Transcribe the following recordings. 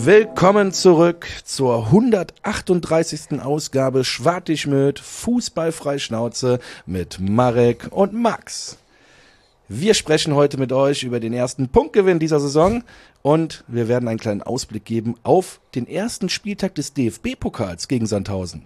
Willkommen zurück zur 138. Ausgabe Schwartig-Möd Fußballfrei Schnauze mit Marek und Max. Wir sprechen heute mit euch über den ersten Punktgewinn dieser Saison und wir werden einen kleinen Ausblick geben auf den ersten Spieltag des DFB-Pokals gegen Sandhausen.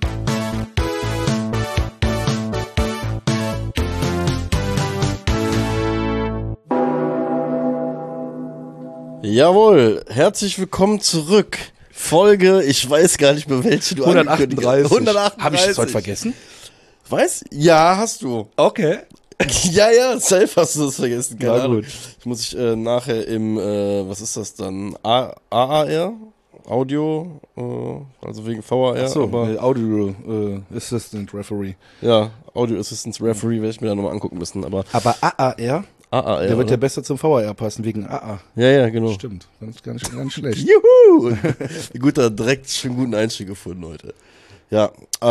Jawohl, herzlich willkommen zurück. Folge, ich weiß gar nicht mehr, welche du 138. 138. Habe ich das heute vergessen? Weiß? Ja, hast du. Okay. Ja, safe hast du das vergessen. Keine Ahnung. Gut. Ich muss nachher im, was ist das dann? AAR? Audio, also wegen VAR. Achso, aber Audio Assistant Referee. ja, Audio Assistance Referee werde ich mir da nochmal angucken müssen. Aber AAR, AAR, der wird oder? ja besser zum VAR passen, wegen AA. Ja, genau. Stimmt, ganz schlecht. Juhu! Guter, direkt schon guten Einstieg gefunden heute. Ja,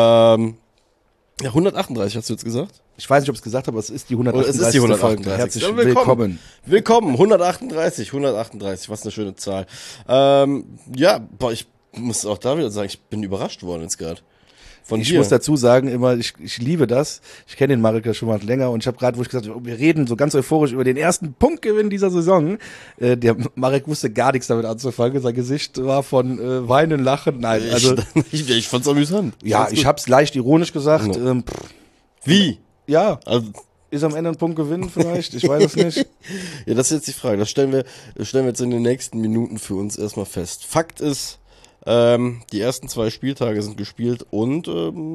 138 hast du jetzt gesagt? Ich weiß nicht, ob ich es gesagt habe, aber es ist die 138. Es ist die 138. Folge. Herzlich Ja, willkommen. Willkommen, 138, was eine schöne Zahl. Ich muss auch da wieder sagen, ich bin überrascht worden jetzt gerade. Ich muss dazu sagen, ich liebe das. Ich kenne den Marek ja schon mal länger und ich habe gerade, wo ich gesagt habe, wir reden so ganz euphorisch über den ersten Punktgewinn dieser Saison. Der Marek wusste gar nichts damit anzufangen. Sein Gesicht war von Weinen, Lachen. Nein, also ich fand's amüsant. ja, ich habe es leicht ironisch gesagt. Ja. Wie? Ja, Also, ist am Ende ein Punktgewinn vielleicht. Ich weiß es nicht. ja, das ist jetzt die Frage. Das stellen wir jetzt in den nächsten Minuten für uns erstmal fest. Fakt ist, die ersten 2 Spieltage sind gespielt und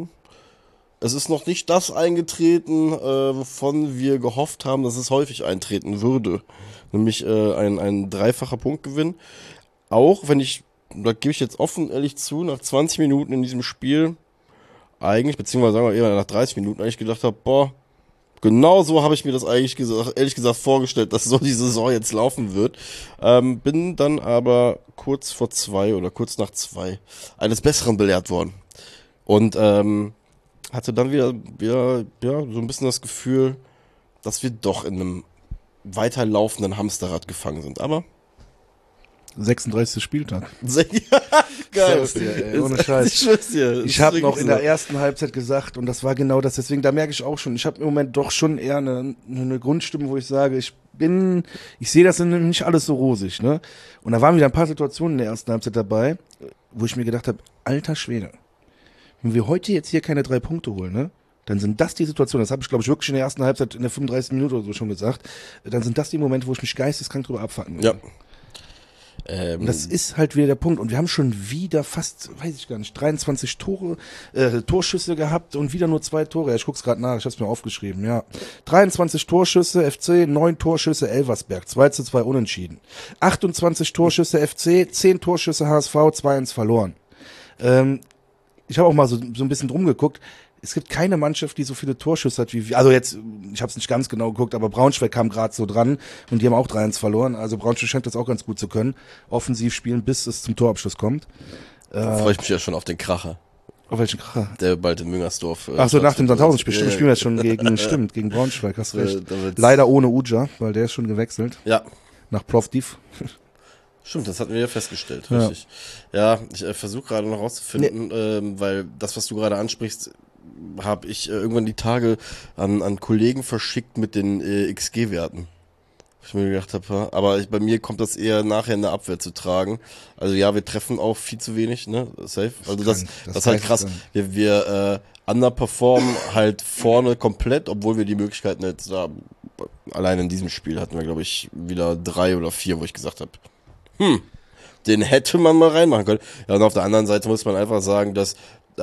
es ist noch nicht das eingetreten, wovon wir gehofft haben, dass es häufig eintreten würde. Nämlich ein dreifacher Punktgewinn. Auch wenn da gebe ich jetzt offen ehrlich zu, nach 20 Minuten in diesem Spiel eigentlich, beziehungsweise sagen wir eher nach 30 Minuten eigentlich gedacht habe, boah, genau so habe ich mir das eigentlich ehrlich gesagt vorgestellt, dass so die Saison jetzt laufen wird. Bin dann aber kurz vor 2 oder kurz nach 2 eines Besseren belehrt worden. Und hatte dann wieder so ein bisschen das Gefühl, dass wir doch in einem weiterlaufenden Hamsterrad gefangen sind. Aber 36. Spieltag. geil. Dir, ohne Scheiß. Ich schwör's dir. Ich habe noch in der ersten Halbzeit gesagt, und das war genau das, deswegen, da merke ich auch schon, ich habe im Moment doch schon eher eine Grundstimmung, wo ich sage, ich sehe das nicht alles so rosig, ne? Und da waren wieder ein paar Situationen in der ersten Halbzeit dabei, wo ich mir gedacht habe, alter Schwede, wenn wir heute jetzt hier keine 3 Punkte holen, ne? Dann sind das die Situationen, das habe ich glaube ich wirklich in der ersten Halbzeit in der 35. Minute oder so schon gesagt, dann sind das die Momente, wo ich mich geisteskrank drüber abfacken will. Ja. Und das ist halt wieder der Punkt. Und wir haben schon wieder fast, weiß ich gar nicht, 23 Torschüsse gehabt und wieder nur 2 Tore. Ja, ich guck's gerade nach, ich hab's mir aufgeschrieben, ja. 23 Torschüsse FC, 9 Torschüsse Elversberg, 2:2 unentschieden. 28 Torschüsse FC, 10 Torschüsse HSV, 2-1 verloren. Ich habe auch mal so ein bisschen drum geguckt. Es gibt keine Mannschaft, die so viele Torschüsse hat wie wir. Also jetzt, ich habe es nicht ganz genau geguckt, aber Braunschweig kam gerade so dran und die haben auch 3-1 verloren. Also Braunschweig scheint das auch ganz gut zu können. Offensiv spielen, bis es zum Torabschluss kommt. Da freue ich mich ja schon auf den Kracher. Auf welchen Kracher? Der bald in Müngersdorf. Ach so, nach dem Sandhausen-Spiel. Stimmt, spielen wir jetzt schon gegen Braunschweig, hast recht. Da Leider ohne Uja, weil der ist schon gewechselt. Ja. Nach Prof Div. Stimmt, das hatten wir ja festgestellt, richtig. Ja, ich versuche gerade noch rauszufinden, weil das, was du gerade ansprichst, habe ich irgendwann die Tage an Kollegen verschickt mit den XG-Werten. Ich mir gedacht habe, aber bei mir kommt das eher nachher in der Abwehr zu tragen. Also ja, wir treffen auch viel zu wenig, ne? Safe. Also das ist halt krass. Wir underperformen halt vorne komplett, obwohl wir die Möglichkeiten jetzt da, allein in diesem Spiel hatten wir, glaube ich, wieder 3 oder 4, wo ich gesagt habe, den hätte man mal reinmachen können. Ja, und auf der anderen Seite muss man einfach sagen, dass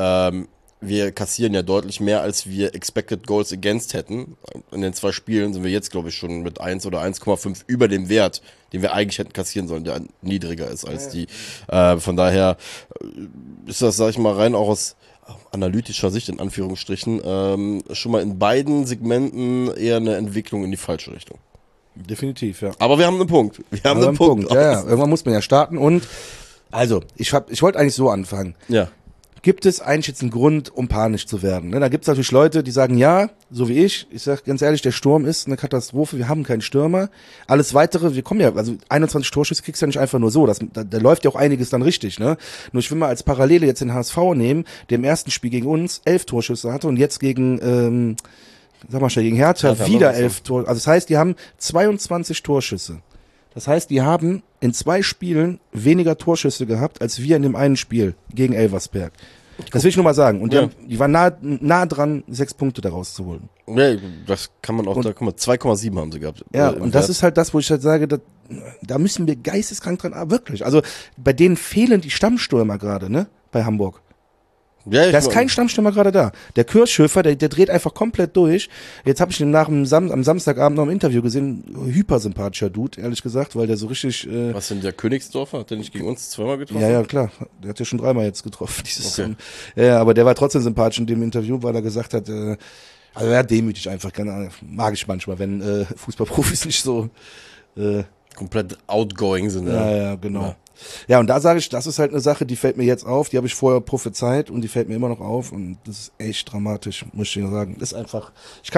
wir kassieren ja deutlich mehr, als wir Expected Goals Against hätten. In den 2 Spielen sind wir jetzt, glaube ich, schon mit 1 oder 1,5 über dem Wert, den wir eigentlich hätten kassieren sollen, der niedriger ist als die. Von daher ist das, sag ich mal, rein auch aus analytischer Sicht, in Anführungsstrichen, schon mal in beiden Segmenten eher eine Entwicklung in die falsche Richtung. Definitiv, ja. Aber wir haben einen Punkt. Wir haben einen Punkt. Ja, irgendwann muss man ja starten und, also, ich wollte eigentlich so anfangen. Ja. gibt es eigentlich jetzt einen Grund, um panisch zu werden. Ne? Da gibt es natürlich Leute, die sagen, ja, so wie ich sag ganz ehrlich, der Sturm ist eine Katastrophe, wir haben keinen Stürmer. Alles Weitere, wir kommen ja, also 21 Torschüsse kriegst du ja nicht einfach nur so, da läuft ja auch einiges dann richtig. Ne? Nur ich will mal als Parallele jetzt den HSV nehmen, der im ersten Spiel gegen uns 11 Torschüsse hatte und jetzt gegen, sag mal schnell, gegen Hertha wieder 11 Torschüsse. Also das heißt, die haben 22 Torschüsse. Das heißt, die haben in 2 Spielen weniger Torschüsse gehabt, als wir in dem einen Spiel gegen Elversberg. Das will ich nur mal sagen. Und die waren nah dran, 6 Punkte daraus zu holen. Ja, das kann man auch, da 2,7 haben sie gehabt. Ja, und das ist halt das, wo ich halt sage, da müssen wir geisteskrank dran, wirklich. Also bei denen fehlen die Stammstürmer gerade, ne, bei Hamburg. Ja, Da ist kein Stammstürmer gerade da. Der Kirchhöfer, der dreht einfach komplett durch. Jetzt habe ich ihn am Samstagabend noch im Interview gesehen. Hypersympathischer Dude, ehrlich gesagt, weil der so richtig... Was denn der Königsdorfer? Hat der nicht gegen uns 2-mal getroffen? Ja, klar. Der hat ja schon 3-mal jetzt getroffen. Ja, aber der war trotzdem sympathisch in dem Interview, weil er gesagt hat, also er demütig einfach, keine Ahnung, mag ich manchmal, wenn Fußballprofis nicht so... komplett outgoing sind. Ja, genau. Ja. Ja, und da sage ich, das ist halt eine Sache, die fällt mir jetzt auf, die habe ich vorher prophezeit und die fällt mir immer noch auf und das ist echt dramatisch, muss ich dir sagen. Das ist einfach,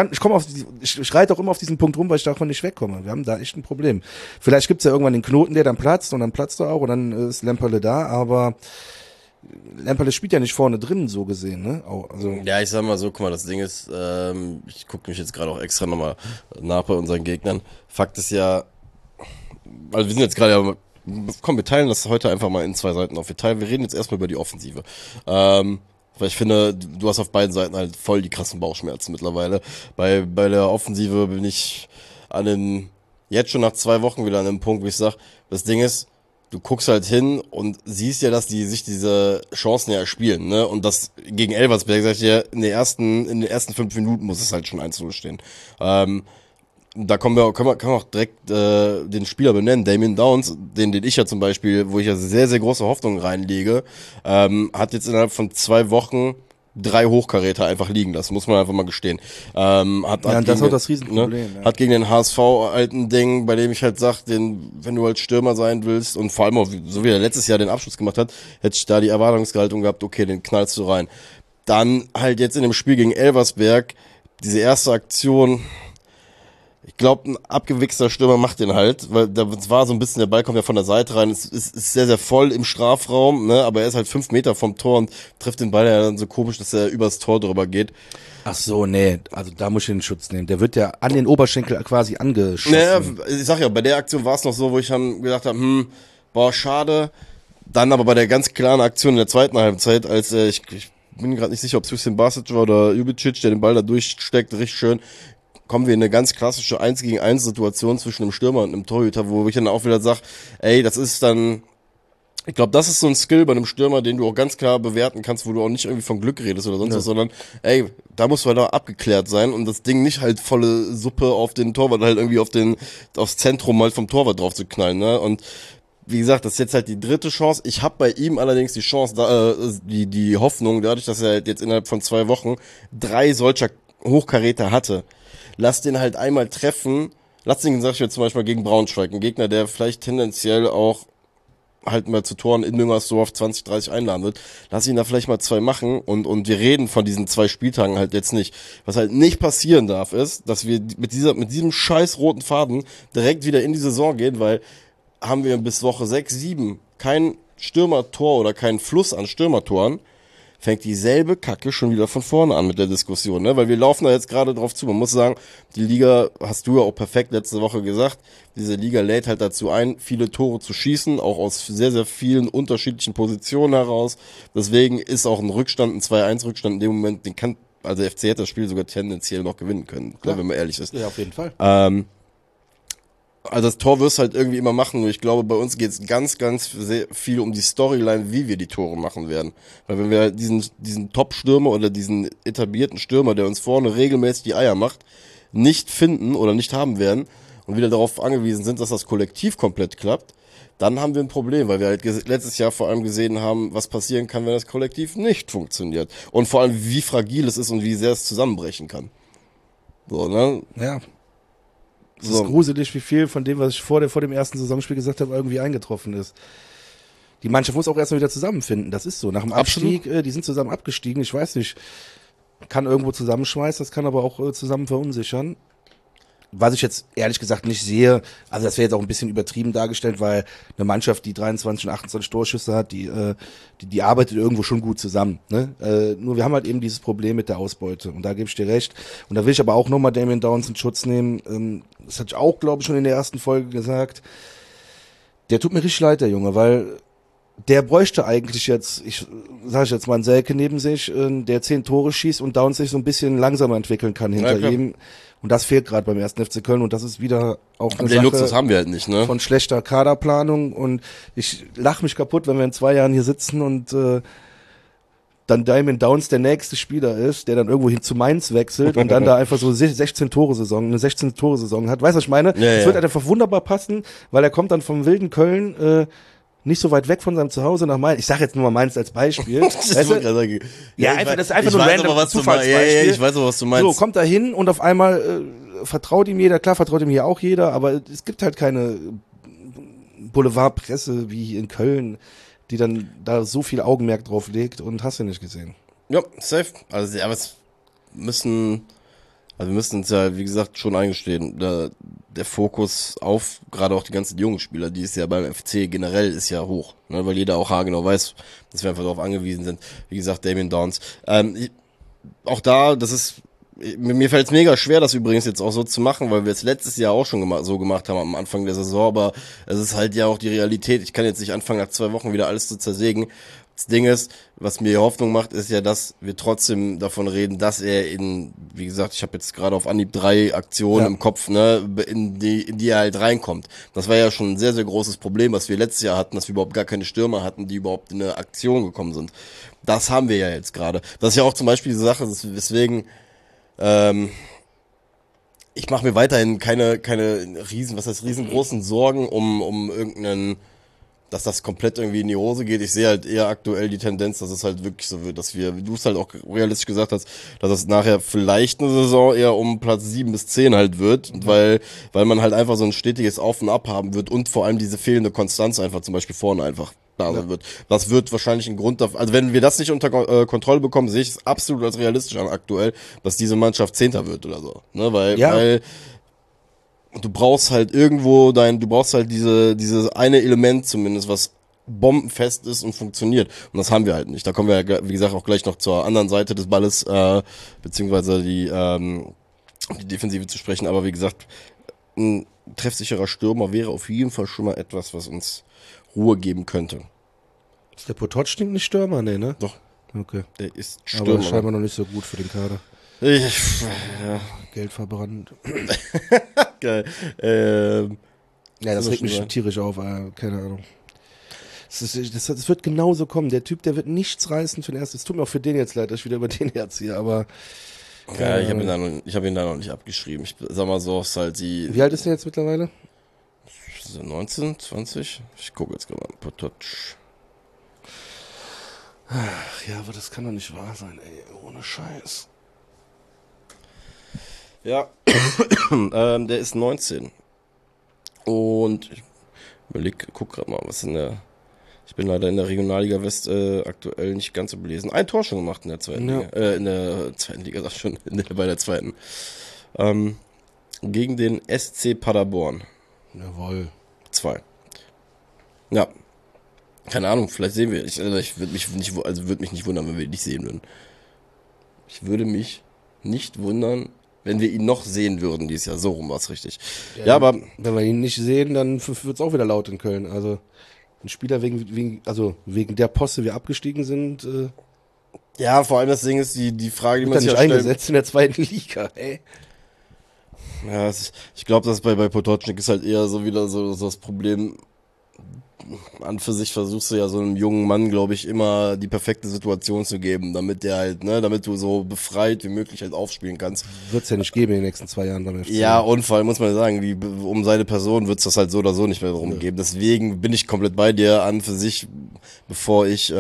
ich reite auch immer auf diesen Punkt rum, weil ich davon nicht wegkomme. Wir haben da echt ein Problem. Vielleicht gibt's ja irgendwann den Knoten, der dann platzt und dann platzt er auch und dann ist Lemperle da, aber Lemperle spielt ja nicht vorne drin, so gesehen, ne? Also ja, ich sag mal so, guck mal, das Ding ist, ich gucke mich jetzt gerade auch extra nochmal nach bei unseren Gegnern. Fakt ist ja, also wir sind jetzt gerade ja, komm, wir teilen das heute einfach mal in 2 Seiten auf. Wir reden jetzt erstmal über die Offensive. Weil ich finde, du hast auf beiden Seiten halt voll die krassen Bauchschmerzen mittlerweile. Bei der Offensive bin ich jetzt schon nach 2 Wochen wieder an einem Punkt, wo ich sag, das Ding ist, du guckst halt hin und siehst ja, dass die sich diese Chancen ja erspielen, ne? Und das gegen Elversberg, sag ich dir, in den ersten 5 Minuten muss es halt schon 1-0 stehen. Da können wir auch direkt den Spieler benennen, Damien Downs, den ich ja zum Beispiel, wo ich ja sehr, sehr große Hoffnungen reinlege, hat jetzt innerhalb von 2 Wochen 3 Hochkaräter einfach liegen lassen, muss man einfach mal gestehen. das ist auch das Riesenproblem. Ne, ja. Hat gegen den HSV halt ein Ding, bei dem ich halt sag, wenn du als Stürmer sein willst und vor allem auch, so wie er letztes Jahr den Abschluss gemacht hat, hätte ich da die Erwartungshaltung gehabt, okay, den knallst du rein. Dann halt jetzt in dem Spiel gegen Elversberg, diese erste Aktion, ich glaube, ein abgewichster Stürmer macht den halt, weil da war so ein bisschen, der Ball kommt ja von der Seite rein, es ist sehr, sehr voll im Strafraum, ne, aber er ist halt 5 Meter vom Tor und trifft den Ball ja dann so komisch, dass er übers Tor drüber geht. Ach so, nee, also da muss ich den Schutz nehmen. Der wird ja an den Oberschenkel quasi angeschossen. Naja, ich sag ja, bei der Aktion war es noch so, wo ich dann gedacht habe, boah, schade. Dann aber bei der ganz klaren Aktion in der zweiten Halbzeit, als ich bin gerade nicht sicher, ob es Hüseyin Basic war oder Jubicic, der den Ball da durchsteckt, richtig schön, kommen wir in eine ganz klassische 1-gegen-1 Situation zwischen einem Stürmer und einem Torhüter, wo ich dann auch wieder sage, ey, das ist dann, ich glaube, das ist so ein Skill bei einem Stürmer, den du auch ganz klar bewerten kannst, wo du auch nicht irgendwie von Glück redest oder sonst was, sondern, ey, da muss halt auch abgeklärt sein und das Ding nicht halt volle Suppe auf den Torwart, halt irgendwie aufs Zentrum halt vom Torwart drauf zu knallen, ne, und wie gesagt, das ist jetzt halt die 3. Chance. Ich habe bei ihm allerdings die Chance, die Hoffnung, dadurch, dass er halt jetzt innerhalb von 2 Wochen 3 solcher Hochkaräter hatte. Lass den halt einmal treffen. Lass den, sag ich jetzt zum Beispiel gegen Braunschweig, ein Gegner, der vielleicht tendenziell auch halt mal zu Toren in Müngersdorf 20-30 einladen wird. Lass ihn da vielleicht mal 2 machen und wir reden von diesen 2 Spieltagen halt jetzt nicht. Was halt nicht passieren darf, ist, dass wir mit diesem scheiß roten Faden direkt wieder in die Saison gehen, weil haben wir bis Woche 6, 7 kein Stürmertor oder keinen Fluss an Stürmertoren, fängt dieselbe Kacke schon wieder von vorne an mit der Diskussion, ne? Weil wir laufen da jetzt gerade drauf zu. Man muss sagen, die Liga, hast du ja auch perfekt letzte Woche gesagt, diese Liga lädt halt dazu ein, viele Tore zu schießen, auch aus sehr, sehr vielen unterschiedlichen Positionen heraus. Deswegen ist auch ein Rückstand, ein 2-1-Rückstand in dem Moment, also der FC hätte das Spiel sogar tendenziell noch gewinnen können, wenn man ehrlich ist. Ja, auf jeden Fall. Also das Tor wirst du halt irgendwie immer machen, nur ich glaube, bei uns geht es ganz, ganz sehr viel um die Storyline, wie wir die Tore machen werden. Weil wenn wir halt diesen Top-Stürmer oder diesen etablierten Stürmer, der uns vorne regelmäßig die Eier macht, nicht finden oder nicht haben werden und wieder darauf angewiesen sind, dass das Kollektiv komplett klappt, dann haben wir ein Problem, weil wir halt letztes Jahr vor allem gesehen haben, was passieren kann, wenn das Kollektiv nicht funktioniert. Und vor allem, wie fragil es ist und wie sehr es zusammenbrechen kann. So, ne? Ja. Es ist gruselig, wie viel von dem, was ich vor dem ersten Saisonspiel gesagt habe, irgendwie eingetroffen ist. die Mannschaft muss auch erstmal wieder zusammenfinden. Das ist so. Nach dem Abstieg, die sind zusammen abgestiegen. Ich weiß nicht, kann irgendwo zusammenschmeißen, das kann aber auch zusammen verunsichern. Was ich jetzt ehrlich gesagt nicht sehe, also das wäre jetzt auch ein bisschen übertrieben dargestellt, weil eine Mannschaft, die 23 und 28 Torschüsse hat, die arbeitet irgendwo schon gut zusammen. Ne? Nur wir haben halt eben dieses Problem mit der Ausbeute und da gebe ich dir recht. Und da will ich aber auch nochmal Damian Downs in Schutz nehmen. Das hatte ich auch, glaube ich, schon in der ersten Folge gesagt. Der tut mir richtig leid, der Junge, weil der bräuchte eigentlich jetzt, sage jetzt mal, einen Selke neben sich, der 10 Tore schießt und Downs sich so ein bisschen langsamer entwickeln kann hinter ihm. Und das fehlt gerade beim 1. FC Köln und das ist wieder auch eine Sache Luxus haben wir halt nicht, ne? Von schlechter Kaderplanung und ich lache mich kaputt, wenn wir in 2 Jahren hier sitzen und dann Damian Downs der nächste Spieler ist, der dann irgendwo hin zu Mainz wechselt und dann da einfach so eine 16-Tore-Saison hat. Weißt du, was ich meine? Das wird halt einfach wunderbar passen, weil er kommt dann vom wilden Köln nicht so weit weg von seinem Zuhause nach Mainz. Ich sage jetzt nur mal Mainz als Beispiel. Das ist einfach nur ein random Zufallsbeispiel. Ich weiß aber, was du meinst. So, kommt da hin und auf einmal vertraut ihm jeder. Klar, vertraut ihm hier auch jeder, aber es gibt halt keine Boulevardpresse wie hier in Köln, die dann da so viel Augenmerk drauf legt und hast du nicht gesehen. Ja, safe. Also, aber wir müssen uns ja, wie gesagt, schon eingestehen, der Fokus auf gerade auch die ganzen jungen Spieler, die ist ja beim FC generell ist ja hoch, ne, weil jeder auch haargenau weiß, dass wir einfach darauf angewiesen sind. Wie gesagt, Damian Downs. Auch da, mir fällt es mega schwer, das übrigens jetzt auch so zu machen, weil wir es letztes Jahr auch schon so gemacht haben am Anfang der Saison, aber es ist halt ja auch die Realität. Ich kann jetzt nicht anfangen, nach 2 Wochen wieder alles zu zersägen. Das Ding ist, was mir Hoffnung macht, ist ja, dass wir trotzdem davon reden, dass er wie gesagt, ich habe jetzt gerade auf Anhieb 3 Aktionen im Kopf, ne, in die er halt reinkommt. Das war ja schon ein sehr, sehr großes Problem, was wir letztes Jahr hatten, dass wir überhaupt gar keine Stürmer hatten, die überhaupt in eine Aktion gekommen sind. Das haben wir ja jetzt gerade. Das ist ja auch zum Beispiel die Sache, weswegen ich mache mir weiterhin keine riesengroßen Sorgen um irgendeinen, dass das komplett irgendwie in die Hose geht. Ich sehe halt eher aktuell die Tendenz, dass es halt wirklich so wird, dass wir, wie du es halt auch realistisch gesagt hast, dass es nachher vielleicht eine Saison eher um Platz 7 bis 10 halt wird, weil man halt einfach so ein stetiges Auf und Ab haben wird und vor allem diese fehlende Konstanz einfach zum Beispiel vorne einfach da sein wird. Das wird wahrscheinlich ein Grund dafür, also wenn wir das nicht unter Kontrolle bekommen, sehe ich es absolut als realistisch an aktuell, dass diese Mannschaft 10. wird oder so, ne, weil du brauchst halt irgendwo dieses eine Element zumindest, was bombenfest ist und funktioniert. Und das haben wir halt nicht. Da kommen wir, wie gesagt, auch gleich noch zur anderen Seite des Balles, beziehungsweise die Defensive zu sprechen. Aber wie gesagt, ein treffsicherer Stürmer wäre auf jeden Fall schon mal etwas, was uns Ruhe geben könnte. Ist der Potočnik nicht Stürmer? Nee, ne? Doch. Okay. Der ist Stürmer. Aber scheinbar noch nicht so gut für den Kader. Ja. Geld verbrannt. Geil. Ja, das regt mich tierisch auf, keine Ahnung. Das wird genauso kommen. Der Typ, der wird nichts reißen für den ersten. Es tut mir auch für den jetzt leid, dass ich wieder über den herziehe, aber. Ja, ich hab ihn da noch nicht abgeschrieben. Ich sag mal so, ist halt die. Wie alt ist der jetzt mittlerweile? 19, 20? Ich gucke jetzt gerade mal. Potoc. Ach ja, aber das kann doch nicht wahr sein, ey. Ohne Scheiß. Ja, der ist 19. Und ich guck gerade mal, was ich bin leider in der Regionalliga West aktuell nicht ganz so belesen. Ein Tor schon gemacht in der zweiten Liga. In der zweiten Liga, sag schon, bei der zweiten. Gegen den SC Paderborn. Jawohl. 2. Ja. Keine Ahnung, vielleicht sehen wir. Ich würde mich nicht wundern, wenn wir ihn nicht sehen würden. Ich würde mich nicht wundern, wenn wir ihn noch sehen würden dieses Jahr. So rum war es richtig. Ja, aber wenn wir ihn nicht sehen, dann wird es auch wieder laut in Köln. Also ein Spieler wegen der Poste wir abgestiegen sind. Ja, vor allem das Ding ist die Frage, die man sich nicht eingesetzt in der zweiten Liga. Ey. Ja, ich glaube, dass bei Potočnik ist halt eher so wieder so das Problem. An für sich versuchst du ja so einem jungen Mann, glaube ich, immer die perfekte Situation zu geben, damit der halt, ne, damit du so befreit wie möglich halt aufspielen kannst. Wird's ja nicht geben in den nächsten 2 Jahren beim FC. Ja, und vor allem muss man sagen, um seine Person wird's das halt so oder so nicht mehr drum geben. Deswegen bin ich komplett bei dir an für sich, bevor ich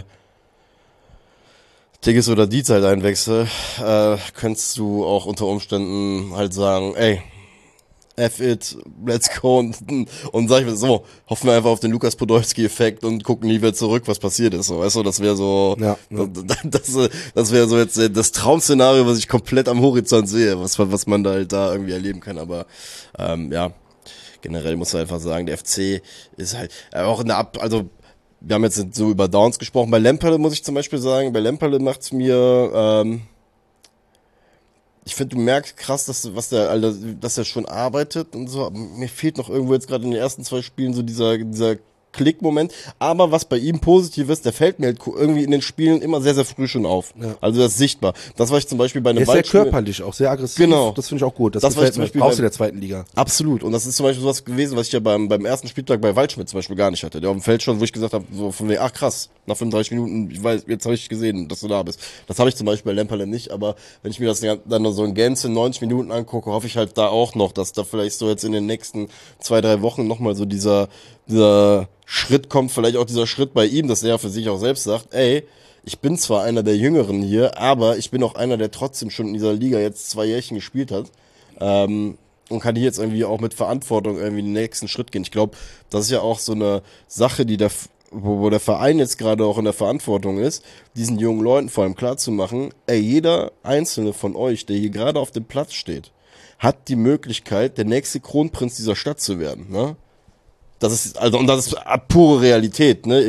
Tigges oder Dietz halt einwechsel, könntest du auch unter Umständen halt sagen, ey, F it, let's go und sag ich mir so, hoffen wir einfach auf den Lukas Podolski-Effekt und gucken nie wieder zurück, was passiert ist. So, weißt du, das wäre so, das wäre so jetzt das Traum-Szenario, was ich komplett am Horizont sehe, was man da halt da irgendwie erleben kann. Aber ja, generell muss man einfach sagen, der FC ist halt auch in der also wir haben jetzt so über Downs gesprochen. Bei Lemperle muss ich zum Beispiel sagen, bei Lemperle macht's mir ich finde, du merkst krass, dass er schon arbeitet und so. Mir fehlt noch irgendwo jetzt gerade in den ersten 2 Spielen so dieser Klickmoment. Aber was bei ihm positiv ist, der fällt mir halt irgendwie in den Spielen immer sehr, sehr früh schon auf. Ja. Also das ist sichtbar. Das war ich zum Beispiel bei einem Waldspiel. Sehr körperlich, auch sehr aggressiv. Genau. Das finde ich auch gut. Das gefällt mir. Brauchst du in der 2. Liga. Absolut. Und das ist zum Beispiel sowas gewesen, was ich ja beim ersten Spieltag bei Waldschmidt zum Beispiel gar nicht hatte. Der auf dem Feld schon, wo ich gesagt habe, so von wegen, ach krass, nach 35 Minuten, ich weiß, jetzt habe ich gesehen, dass du da bist. Das habe ich zum Beispiel bei Lemperle nicht, aber wenn ich mir das dann so in Gänze 90 Minuten angucke, hoffe ich halt da auch noch, dass da vielleicht so jetzt in den nächsten 2-3 Wochen nochmal so dieser Schritt kommt, vielleicht auch dieser Schritt bei ihm, dass er für sich auch selbst sagt, ey, ich bin zwar einer der Jüngeren hier, aber ich bin auch einer, der trotzdem schon in dieser Liga jetzt 2 Jährchen gespielt hat und kann hier jetzt irgendwie auch mit Verantwortung irgendwie den nächsten Schritt gehen. Ich glaube, das ist ja auch so eine Sache, die wo der Verein jetzt gerade auch in der Verantwortung ist, diesen jungen Leuten vor allem klar zu machen, ey, jeder einzelne von euch, der hier gerade auf dem Platz steht, hat die Möglichkeit, der nächste Kronprinz dieser Stadt zu werden, ne? Das ist, also, und das ist pure Realität, ne,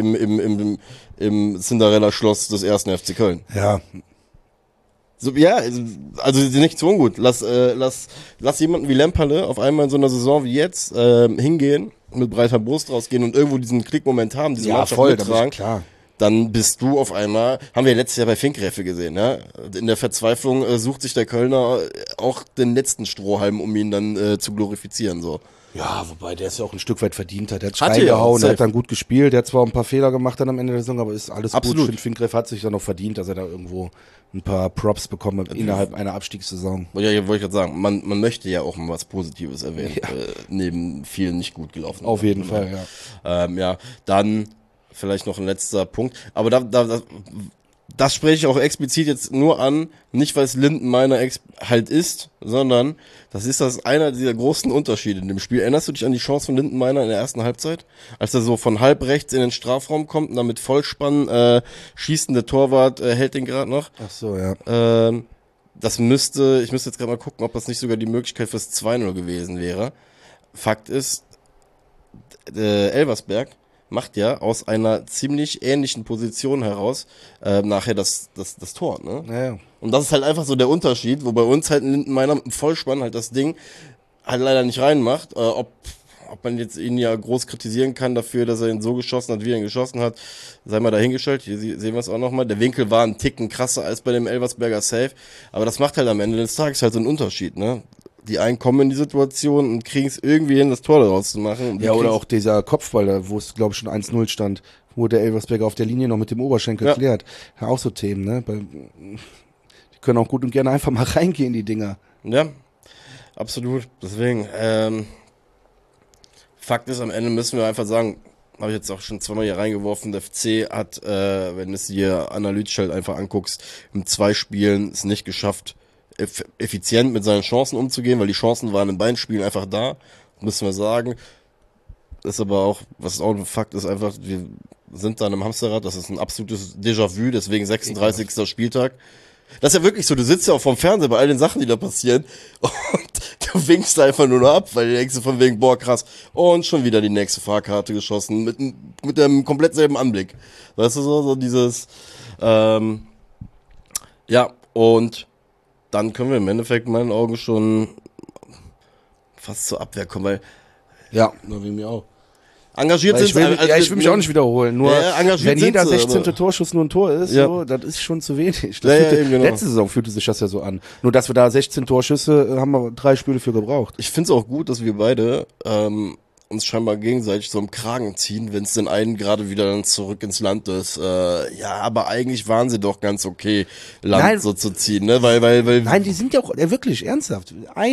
im Cinderella-Schloss des 1. FC Köln. Ja. So, ja, also nicht so ungut. Lass jemanden wie Lemperle auf einmal in so einer Saison wie jetzt hingehen, mit breiter Brust rausgehen und irgendwo diesen Klickmoment haben, diese Mannschaft mittragen. Klar. Dann bist du auf einmal, haben wir letztes Jahr bei Finkgräfe gesehen, ja? In der Verzweiflung sucht sich der Kölner auch den letzten Strohhalm, um ihn dann zu glorifizieren, so. Ja, wobei der es ja auch ein Stück weit verdient hat. Der hat reingehauen, der hat dann gut gespielt, der hat zwar ein paar Fehler gemacht dann am Ende der Saison, aber ist alles Absolut. gut. Ich finde, Finkgräf hat sich dann auch verdient, dass er da irgendwo ein paar Props bekommen hat innerhalb einer Abstiegssaison. Ja, wollte ich gerade sagen, man möchte ja auch mal was Positives erwähnen, neben vielen nicht gut gelaufen. Auf jeden Fall, ja. Ja, dann vielleicht noch ein letzter Punkt, aber das spreche ich auch explizit jetzt nur an, nicht weil es Lindenmeiner halt ist, sondern das ist einer dieser großen Unterschiede in dem Spiel. Erinnerst du dich an die Chance von Lindenmeiner in der ersten Halbzeit? Als er so von halb rechts in den Strafraum kommt und dann mit Vollspann schießt der Torwart, hält den gerade noch. Ach so, ja. Ich müsste jetzt gerade mal gucken, ob das nicht sogar die Möglichkeit fürs 2-0 gewesen wäre. Fakt ist, Elversberg macht ja aus einer ziemlich ähnlichen Position heraus nachher das Tor, ne? Ja. Und das ist halt einfach so der Unterschied, wo bei uns halt ein Lindenmeiner mit dem Vollspann halt das Ding halt leider nicht reinmacht. Ob man jetzt ihn ja groß kritisieren kann dafür, dass er ihn so geschossen hat, wie er ihn geschossen hat, sei mal dahingestellt. Hier sehen wir es auch nochmal. Der Winkel war ein Ticken krasser als bei dem Elversberger Save. Aber das macht halt am Ende des Tages halt so einen Unterschied, ne? Die einen kommen in die Situation und kriegen es irgendwie hin, das Tor daraus zu machen. Ja, oder auch dieser Kopfball, wo es, glaube ich, schon 1-0 stand, wo der Elversberger auf der Linie noch mit dem Oberschenkel klärt. Ja, auch so Themen, ne? Die können auch gut und gerne einfach mal reingehen, die Dinger. Ja, absolut. Deswegen, Fakt ist, am Ende müssen wir einfach sagen, habe ich jetzt auch schon 2-mal hier reingeworfen, der FC hat, wenn du es dir analytisch halt einfach anguckst, in 2 Spielen es nicht geschafft, effizient mit seinen Chancen umzugehen, weil die Chancen waren in beiden Spielen einfach da, müssen wir sagen. Ist aber auch, was auch ein Fakt ist, einfach, wir sind da in einem Hamsterrad, das ist ein absolutes Déjà-vu, deswegen 36. Spieltag. Das ist ja wirklich so, du sitzt ja auch vorm Fernseher bei all den Sachen, die da passieren und du winkst einfach nur noch ab, weil du denkst von wegen, boah krass, und schon wieder die nächste Fahrkarte geschossen, mit dem komplett selben Anblick. Weißt du, so dieses, ja, und dann können wir im Endeffekt in meinen Augen schon fast zur Abwehr kommen, weil, ja, nur wie mir auch. Engagiert ich will mich auch nicht wiederholen. Nur wenn jeder 16. Torschuss nur ein Tor ist, so, das ist schon zu wenig. Letzte Saison fühlte sich das ja so an. Nur dass wir da 16 Torschüsse haben wir 3 Spiele für gebraucht. Ich finde es auch gut, dass wir beide uns scheinbar gegenseitig so im Kragen ziehen, wenn es den einen gerade wieder dann zurück ins Land ist. Ja, aber eigentlich waren sie doch ganz okay, Land so zu ziehen, ne? Weil Nein, die sind ja auch wirklich ernsthaft.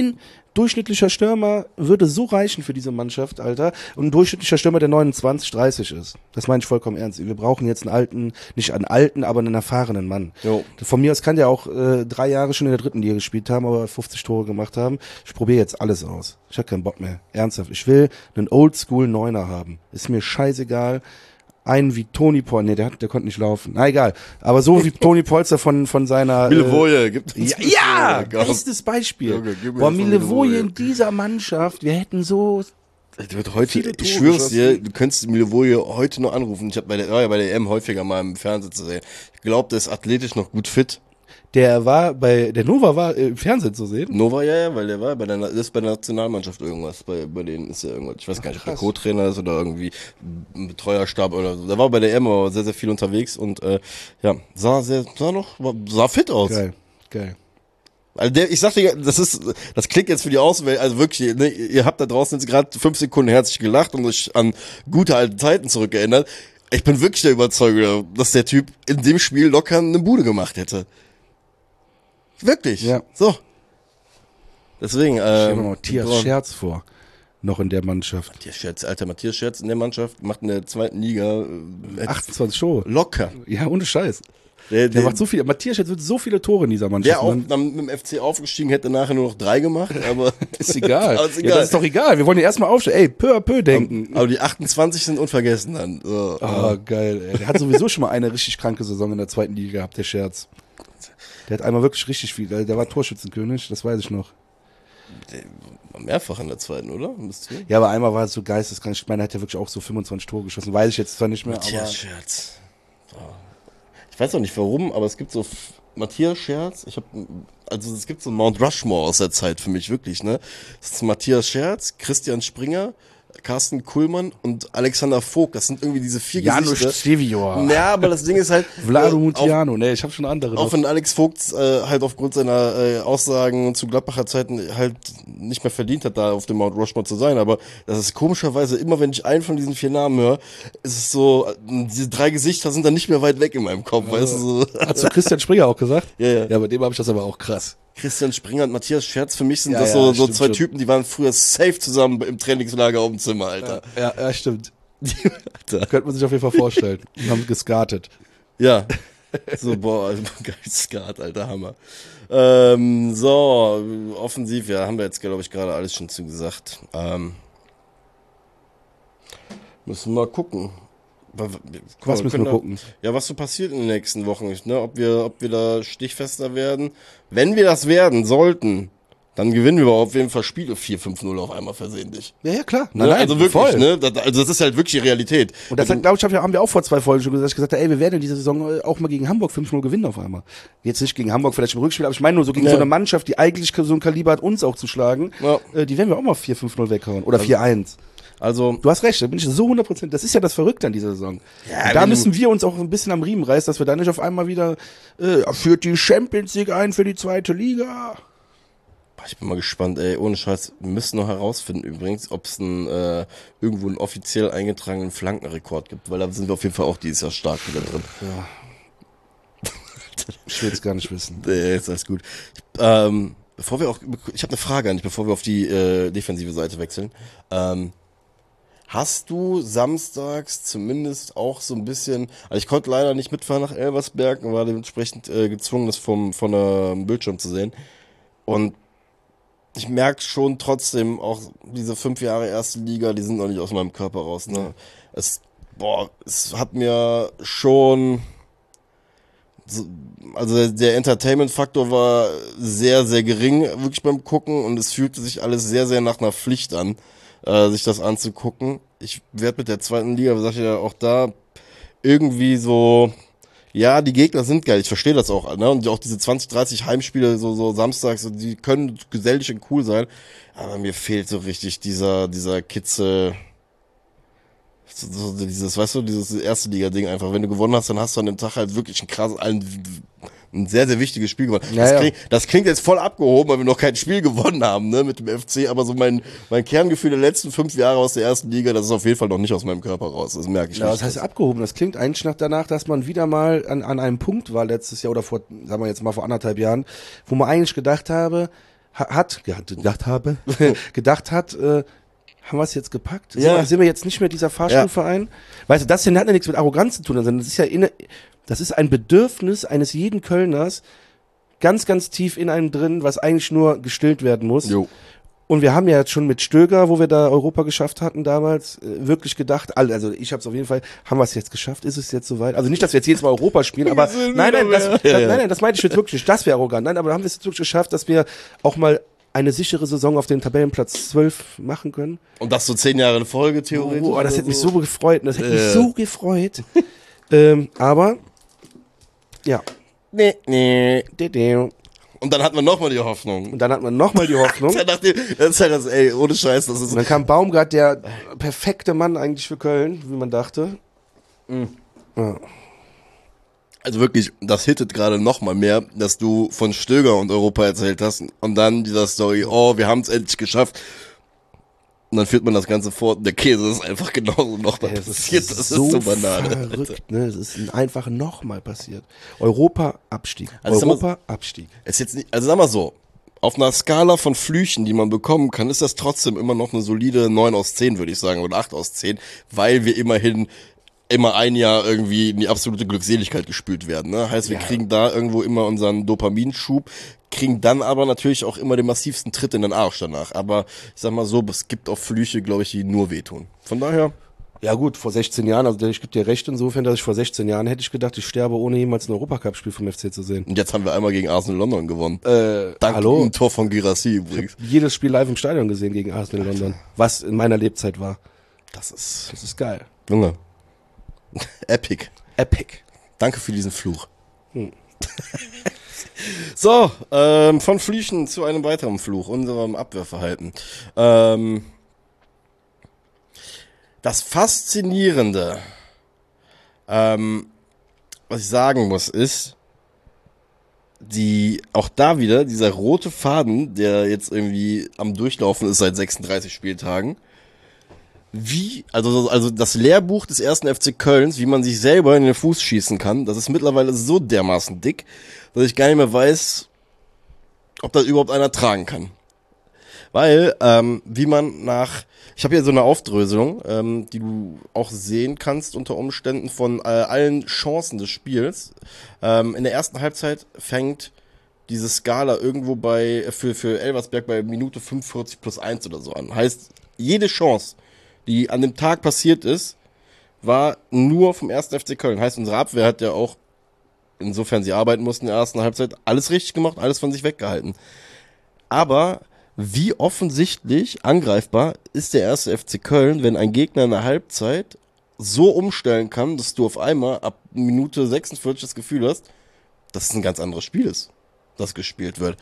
durchschnittlicher Stürmer würde so reichen für diese Mannschaft, Alter. Und ein durchschnittlicher Stürmer, der 29, 30 ist. Das meine ich vollkommen ernst. Wir brauchen jetzt einen alten, nicht einen alten, aber einen erfahrenen Mann. Jo. Von mir aus kann der auch 3 Jahre schon in der dritten Liga gespielt haben, aber 50 Tore gemacht haben. Ich probiere jetzt alles aus. Ich habe keinen Bock mehr. Ernsthaft. Ich will einen Oldschool-Neuner haben. Ist mir scheißegal. Einen wie Toni Polster, der konnte nicht laufen. Na egal. Aber so wie Toni Polster von seiner Milivoje gibt es. Ja, bestes Beispiel. Junge, gib mir Boah, das mal Milivoje Milivoje. in dieser Mannschaft, wir hätten so Der wird heute, Viele Tore ich schwör's geschossen. dir, du könntest Milivoje heute noch anrufen. Ich habe bei der EM häufiger mal im Fernsehen zu sehen. Ich glaube, der ist athletisch noch gut fit. der Nova war im Fernsehen zu sehen. Nova, ja, weil der war das ist bei der Nationalmannschaft irgendwas. Bei denen ist er irgendwas. Ich weiß gar nicht, ob der krass. Co-Trainer ist oder irgendwie ein Betreuerstab oder so. Der war bei der EM aber sehr, sehr viel unterwegs und ja, sah fit aus. Geil. Also ich sag dir, das klingt jetzt für die Außenwelt, also wirklich, ne, ihr habt da draußen jetzt gerade 5 Sekunden herzlich gelacht und euch an gute alte Zeiten zurückerinnert. Ich bin wirklich der Überzeugung, dass der Typ in dem Spiel locker eine Bude gemacht hätte. Wirklich. Ja. So. Deswegen, Stell dir mal Matthias Scherz vor. Noch in der Mannschaft. Matthias Scherz in der Mannschaft macht in der zweiten Liga 28 Tore. locker. Ja, ohne Scheiß. Der Der macht so viele, Matthias Scherz wird so viele Tore in dieser Mannschaft. der auch Man- dann mit dem FC aufgestiegen hätte nachher nur noch 3 gemacht, aber ist egal. Aber ist Ja, egal. das ist doch egal. Wir wollen ja erstmal aufstellen. Ey, peu à peu denken. Aber die 28 sind unvergessen dann. So. Oh, geil, ey. Der hat sowieso schon mal eine richtig kranke Saison in der zweiten Liga gehabt, der Scherz. Der hat einmal wirklich richtig viel. Der war Torschützenkönig, das weiß ich noch. Mehrfach in der zweiten, oder? Bist du? Ja, aber einmal war es so geisteskrank. Ich meine, er hat ja wirklich auch so 25 Tore geschossen. Weiß ich jetzt zwar nicht mehr, aber Matthias Scherz. Ich weiß auch nicht warum, aber es gibt so Matthias Scherz. Es gibt so Mount Rushmore aus der Zeit für mich, wirklich, ne? Das ist Matthias Scherz, Christian Springer, Carsten Kuhlmann und Alexander Vogt. Das sind irgendwie diese 4 Janusz Gesichter. Stevio. Ja, aber das Ding ist halt, Vlado auch, Mutiano. Nee, ich habe schon andere. auch noch. wenn Alex Vogt halt aufgrund seiner Aussagen zu Gladbacher Zeiten halt nicht mehr verdient hat, da auf dem Mount Rushmore zu sein, aber das ist komischerweise immer, wenn ich einen von diesen 4 Namen höre, ist es so, diese 3 Gesichter sind dann nicht mehr weit weg in meinem Kopf, weißt du, so. Hast du Christian Springer auch gesagt? Ja. Ja, bei dem habe ich das aber auch krass. Christian Springer und Matthias Scherz, für mich sind Ja, das ja, so stimmt, 2 stimmt. Typen, die waren früher safe zusammen im Trainingslager auf dem Zimmer, Alter. Ja, stimmt. Alter. Könnte man sich auf jeden Fall vorstellen. Und haben geskartet. Ja. So, boah, also, geil Skat, alter Hammer. So, offensiv, ja, haben wir jetzt, glaube ich, gerade alles schon zugesagt. Müssen wir mal gucken. Was müssen wir gucken? Ja, was so passiert in den nächsten Wochen, ne? Ob wir da stichfester werden. Wenn wir das werden sollten, dann gewinnen wir aber auf jeden Fall Spiele 4-5-0 auf einmal versehentlich. Ja, klar. Ne? Also wirklich, voll. ne? Also das ist halt wirklich die Realität. Und das glaube ich, haben wir auch vor 2 Folgen schon gesagt. Ich gesagt, ey, wir werden in dieser Saison auch mal gegen Hamburg 5-0 gewinnen auf einmal. Jetzt nicht gegen Hamburg, vielleicht im Rückspiel, aber ich meine nur so gegen Ja. so eine Mannschaft, die eigentlich so ein Kaliber hat, uns auch zu schlagen. Ja. Die werden wir auch mal 4-5-0 weghauen. Oder 4-1. Also, Du hast recht, da bin ich so 100%. Das ist ja das Verrückte an dieser Saison. Ja, Und da wenn du- müssen wir uns auch ein bisschen am Riemen reißen, dass wir dann nicht auf einmal wieder führt die Champions League ein für die zweite Liga. ich bin mal gespannt, ey, ohne Scheiß. Wir müssen noch herausfinden übrigens, ob es irgendwo einen offiziell eingetragenen Flankenrekord gibt, weil da sind wir auf jeden Fall auch dieses Jahr stark wieder drin. Ich will es gar nicht wissen. Nee, ist alles gut. Ich habe eine Frage an dich, bevor wir auf die defensive Seite wechseln. Hast du samstags zumindest auch so ein bisschen, also ich konnte leider nicht mitfahren nach Elversberg und war dementsprechend gezwungen, das von der Bildschirm zu sehen. Und ich merke schon trotzdem auch diese 5 Jahre erste Liga, die sind noch nicht aus meinem Körper raus. Ne? Es hat mir schon, also der Entertainment-Faktor war sehr, sehr gering, wirklich beim Gucken, und es fühlte sich alles sehr, sehr nach einer Pflicht an, sich das anzugucken. Ich werde mit der zweiten Liga, sag ich ja auch da, irgendwie so, ja, die Gegner sind geil, ich verstehe das auch, ne? Und auch diese 20, 30 Heimspiele so samstags, die können gesellig und cool sein, aber mir fehlt so richtig dieser Kitzel, so dieses, weißt du, dieses erste Liga-Ding einfach. Wenn du gewonnen hast, dann hast du an dem Tag halt wirklich ein sehr, sehr wichtiges Spiel gewonnen. Ja, Das klingt jetzt voll abgehoben, weil wir noch kein Spiel gewonnen haben, ne, mit dem FC, aber so mein Kerngefühl der letzten 5 Jahre aus der ersten Liga, das ist auf jeden Fall noch nicht aus meinem Körper raus. Das merke ich Ja, nicht. das heißt abgehoben. Das klingt eigentlich danach, dass man wieder mal an einem Punkt war letztes Jahr oder sagen wir jetzt mal vor 1,5 Jahren, wo man eigentlich gedacht habe, gedacht hat, haben wir es jetzt gepackt? Ja. Sind wir jetzt nicht mehr dieser Fahrstuhlverein? Weißt du, das hier hat ja nichts mit Arroganz zu tun, sondern das ist ja das ist ein Bedürfnis eines jeden Kölners, ganz, ganz tief in einem drin, was eigentlich nur gestillt werden muss. Jo. Und wir haben ja jetzt schon mit Stöger, wo wir da Europa geschafft hatten damals, wirklich gedacht, also ich habe es auf jeden Fall, haben wir es jetzt geschafft? Ist es jetzt soweit? Also nicht, dass wir jetzt jedes Mal Europa spielen, aber nein, das meinte ich jetzt wirklich nicht, das wäre arrogant. Nein, aber haben wir es jetzt wirklich geschafft, dass wir auch mal eine sichere Saison auf den Tabellenplatz 12 machen können. Und das so 10 Jahre in Folge theoretisch. Oh, das hätte mich so gefreut. Aber, ja. Nee. Und Und dann hatten wir nochmal die Hoffnung. dann hat man nochmal die Hoffnung. Das ist halt das, ey, ohne Scheiß, das ist. Und dann kam Baumgart, der perfekte Mann eigentlich für Köln, wie man dachte. Ja. Also wirklich, das hittet gerade nochmal mehr, dass du von Stöger und Europa erzählt hast und dann dieser Story, oh, wir haben es endlich geschafft. Und dann führt man das Ganze fort. Der Käse ist einfach genauso nochmal passiert. Das ist so Banane. Verrückt, ne? Es ist einfach nochmal passiert. Europa-Abstieg. Also Europa-Abstieg. Ist jetzt nicht, also sag mal so, auf einer Skala von Flüchen, die man bekommen kann, ist das trotzdem immer noch eine solide 9 aus 10, würde ich sagen, oder 8 aus 10, weil wir immerhin immer ein Jahr irgendwie in die absolute Glückseligkeit gespült werden. Ne? Heißt, wir kriegen da irgendwo immer unseren Dopaminschub, kriegen dann aber natürlich auch immer den massivsten Tritt in den Arsch danach. Aber ich sag mal so, es gibt auch Flüche, glaube ich, die nur wehtun. Von daher. Ja gut, vor 16 Jahren, also ich gebe dir recht insofern, dass ich vor 16 Jahren hätte ich gedacht, ich sterbe ohne jemals ein Europacup-Spiel vom FC zu sehen. Und jetzt haben wir einmal gegen Arsenal London gewonnen. Dank hallo? Ein Tor von Girassi übrigens. Jedes Spiel live im Stadion gesehen gegen Arsenal London, was in meiner Lebzeit war. Das ist geil. Junge. Epic. Epic. Danke für diesen Fluch. So, von Flüchen zu einem weiteren Fluch, unserem Abwehrverhalten. Das Faszinierende, was ich sagen muss, ist, auch da wieder, dieser rote Faden, der jetzt irgendwie am Durchlaufen ist seit 36 Spieltagen, also das Lehrbuch des 1. FC Kölns, wie man sich selber in den Fuß schießen kann, das ist mittlerweile so dermaßen dick, dass ich gar nicht mehr weiß, ob das überhaupt einer tragen kann. Weil, ich habe hier so eine Aufdröselung, die du auch sehen kannst unter Umständen von allen Chancen des Spiels. In der ersten Halbzeit fängt diese Skala irgendwo für Elversberg bei Minute 45+1 oder so an. Heißt, jede Chance, die an dem Tag passiert ist, war nur vom 1. FC Köln. Heißt, unsere Abwehr hat ja auch, insofern sie arbeiten mussten in der ersten Halbzeit, alles richtig gemacht, alles von sich weggehalten. Aber wie offensichtlich angreifbar ist der 1. FC Köln, wenn ein Gegner in der Halbzeit so umstellen kann, dass du auf einmal ab Minute 46 das Gefühl hast, dass es ein ganz anderes Spiel ist, das gespielt wird.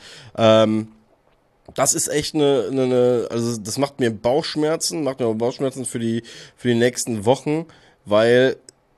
Das ist echt also das macht mir Bauchschmerzen für die nächsten Wochen, weil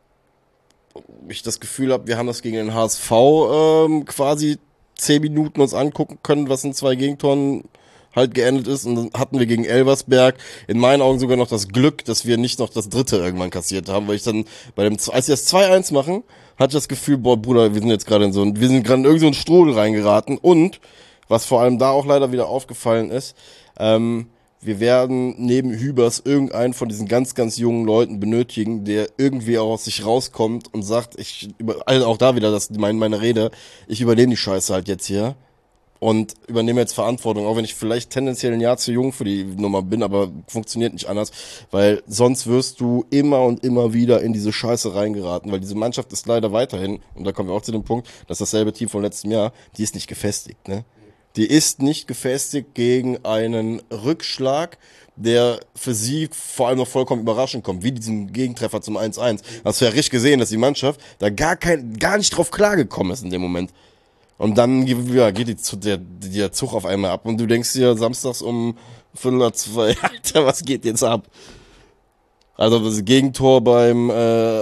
ich das Gefühl habe, wir haben das gegen den HSV quasi 10 Minuten uns angucken können, was in 2 Gegentoren halt geendet ist, und dann hatten wir gegen Elversberg in meinen Augen sogar noch das Glück, dass wir nicht noch das dritte irgendwann kassiert haben, weil ich dann als sie das 2-1 machen, hatte ich das Gefühl, boah Bruder, wir sind gerade in irgendeinen so einen Strudel reingeraten, und was vor allem da auch leider wieder aufgefallen ist, wir werden neben Hübers irgendeinen von diesen ganz, ganz jungen Leuten benötigen, der irgendwie auch aus sich rauskommt und sagt, also auch da wieder meine Rede, ich übernehme die Scheiße halt jetzt hier und übernehme jetzt Verantwortung, auch wenn ich vielleicht tendenziell ein Jahr zu jung für die Nummer bin, aber funktioniert nicht anders, weil sonst wirst du immer und immer wieder in diese Scheiße reingeraten, weil diese Mannschaft ist leider weiterhin, und da kommen wir auch zu dem Punkt, dass dasselbe Team von letztem Jahr, die ist nicht gefestigt, ne? Die ist nicht gefestigt gegen einen Rückschlag, der für sie vor allem noch vollkommen überraschend kommt, wie diesen Gegentreffer zum 1-1. Hast du ja richtig gesehen, dass die Mannschaft da gar nicht drauf klargekommen ist in dem Moment. Und dann geht der Zug auf einmal ab und du denkst dir samstags um 1:45, Alter, was geht jetzt ab? Also das Gegentor beim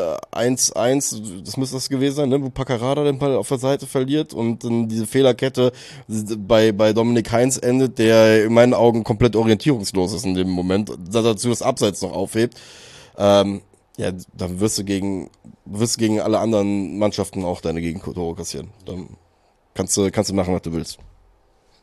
1-1, das müsste das gewesen sein, ne? Wo Paccarada den Ball auf der Seite verliert und dann diese Fehlerkette bei Dominik Heinz endet, der in meinen Augen komplett orientierungslos ist in dem Moment, dass er dazu das Abseits noch aufhebt. Dann wirst du gegen alle anderen Mannschaften auch deine Gegentore kassieren. Dann kannst du machen, was du willst.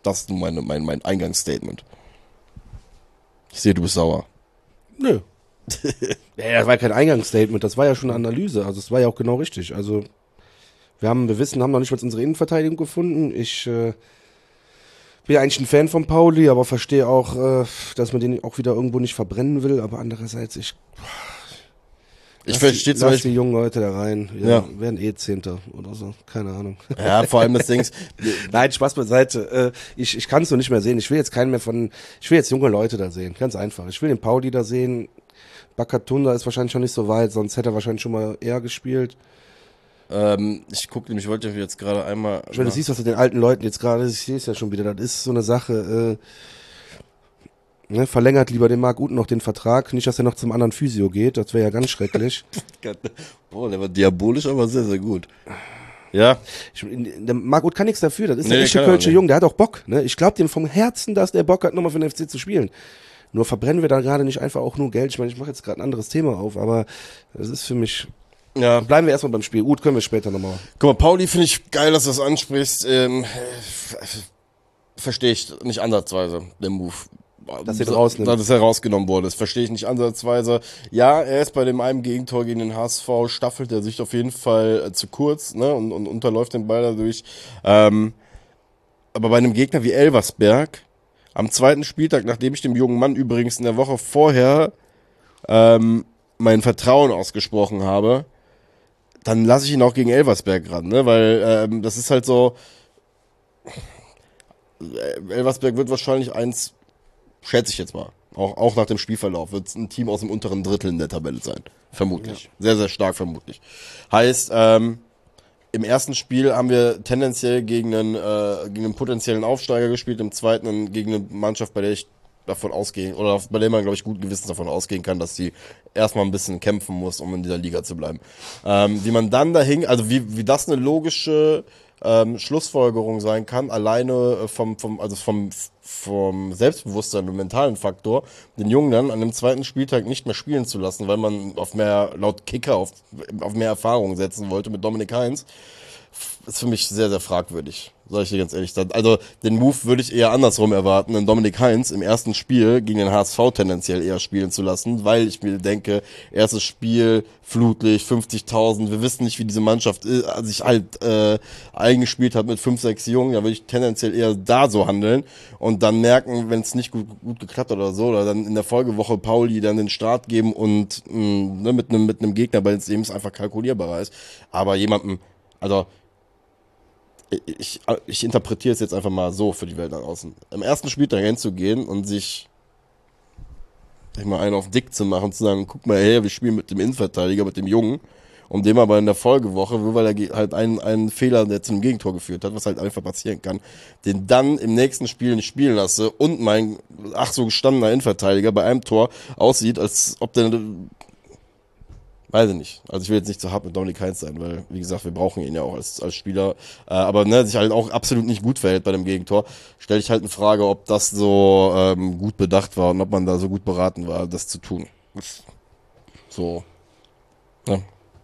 Das ist nun mein Eingangsstatement. Ich sehe, du bist sauer. Nö. Ja, das war kein Eingangsstatement, das war ja schon eine Analyse, also es war ja auch genau richtig. Also wir haben noch nicht mal unsere Innenverteidigung gefunden. Ich bin ja eigentlich ein Fan von Pauli, aber verstehe auch, dass man den auch wieder irgendwo nicht verbrennen will, aber andererseits, ich verstehe zum Beispiel die jungen Leute da rein, werden Zehnter oder so, keine Ahnung. Ja, vor allem das Ding ist, nein, Spaß beiseite, ich kann es so nicht mehr sehen, ich will jetzt junge Leute da sehen, ganz einfach. Ich will den Pauli da sehen, Bakatunda ist wahrscheinlich schon nicht so weit, sonst hätte er wahrscheinlich schon mal eher gespielt. Ich gucke nämlich, ich wollte jetzt gerade einmal... Wenn du siehst, was mit den alten Leuten jetzt gerade, ich sehe es ja schon wieder, das ist so eine Sache, verlängert lieber dem Marc Uth noch den Vertrag, nicht, dass er noch zum anderen Physio geht, das wäre ja ganz schrecklich. Boah, der war diabolisch, aber sehr, sehr gut. Ja. Der Marc Uth kann nichts dafür, das ist der echte Kölsche Junge, der hat auch Bock, ne? Ich glaube dem vom Herzen, dass der Bock hat, nochmal für den FC zu spielen. Nur verbrennen wir da gerade nicht einfach auch nur Geld, ich meine, ich mache jetzt gerade ein anderes Thema auf, aber das ist für mich... Ja. Bleiben wir erstmal beim Spiel. Gut, können wir später nochmal. Guck mal, Pauli finde ich geil, dass du das ansprichst. Verstehe ich nicht ansatzweise, den Move. Dass er rausgenommen wurde. Das verstehe ich nicht ansatzweise. Ja, er ist bei dem einen Gegentor gegen den HSV, staffelt er sich auf jeden Fall zu kurz, ne, und unterläuft den Ball dadurch. Aber bei einem Gegner wie Elversberg, am zweiten Spieltag, nachdem ich dem jungen Mann übrigens in der Woche vorher mein Vertrauen ausgesprochen habe, dann lasse ich ihn auch gegen Elversberg ran, ne? Weil das ist halt so, Elversberg wird wahrscheinlich schätze ich jetzt mal, auch nach dem Spielverlauf, wird es ein Team aus dem unteren Drittel in der Tabelle sein. Vermutlich. Ja. Sehr, sehr stark vermutlich. Heißt, im ersten Spiel haben wir tendenziell gegen einen potenziellen Aufsteiger gespielt, im zweiten gegen eine Mannschaft, bei der ich davon ausgehen, oder bei dem man, glaube ich, gut gewissens davon ausgehen kann, dass sie erstmal ein bisschen kämpfen muss, um in dieser Liga zu bleiben. Wie man dann also wie das eine logische Schlussfolgerung sein kann, alleine vom Selbstbewusstsein und mentalen Faktor, den Jungen dann an dem zweiten Spieltag nicht mehr spielen zu lassen, weil man laut Kicker auf mehr Erfahrung setzen wollte mit Dominik Heinz, ist für mich sehr, sehr fragwürdig. Sag ich dir ganz ehrlich. Also den Move würde ich eher andersrum erwarten, den Dominik Heinz im ersten Spiel gegen den HSV tendenziell eher spielen zu lassen, weil ich mir denke, erstes Spiel, Flutlicht, 50.000, wir wissen nicht, wie diese Mannschaft sich halt eingespielt hat mit 5, 6 Jungen, da würde ich tendenziell eher da so handeln und dann merken, wenn es nicht gut geklappt hat oder so, oder dann in der Folgewoche Pauli dann den Start geben und mit einem Gegner, bei dem es einfach kalkulierbarer ist. Aber also ich interpretiere es jetzt einfach mal so für die Welt da draußen. Im ersten Spieltag hinzugehen und sich einen auf dick zu machen, zu sagen, guck mal her, wir spielen mit dem Innenverteidiger, mit dem Jungen, um dem aber in der Folgewoche, nur weil er halt einen Fehler, der zu einem Gegentor geführt hat, was halt einfach passieren kann, den dann im nächsten Spiel nicht spielen lasse und mein so gestandener Innenverteidiger bei einem Tor aussieht, als ob der... Weiß ich nicht. Also ich will jetzt nicht zu hart mit Dominik Heinz sein, weil, wie gesagt, wir brauchen ihn ja auch als Spieler. Aber sich halt auch absolut nicht gut verhält bei dem Gegentor, stelle ich halt eine Frage, ob das so gut bedacht war und ob man da so gut beraten war, das zu tun. So. Ja.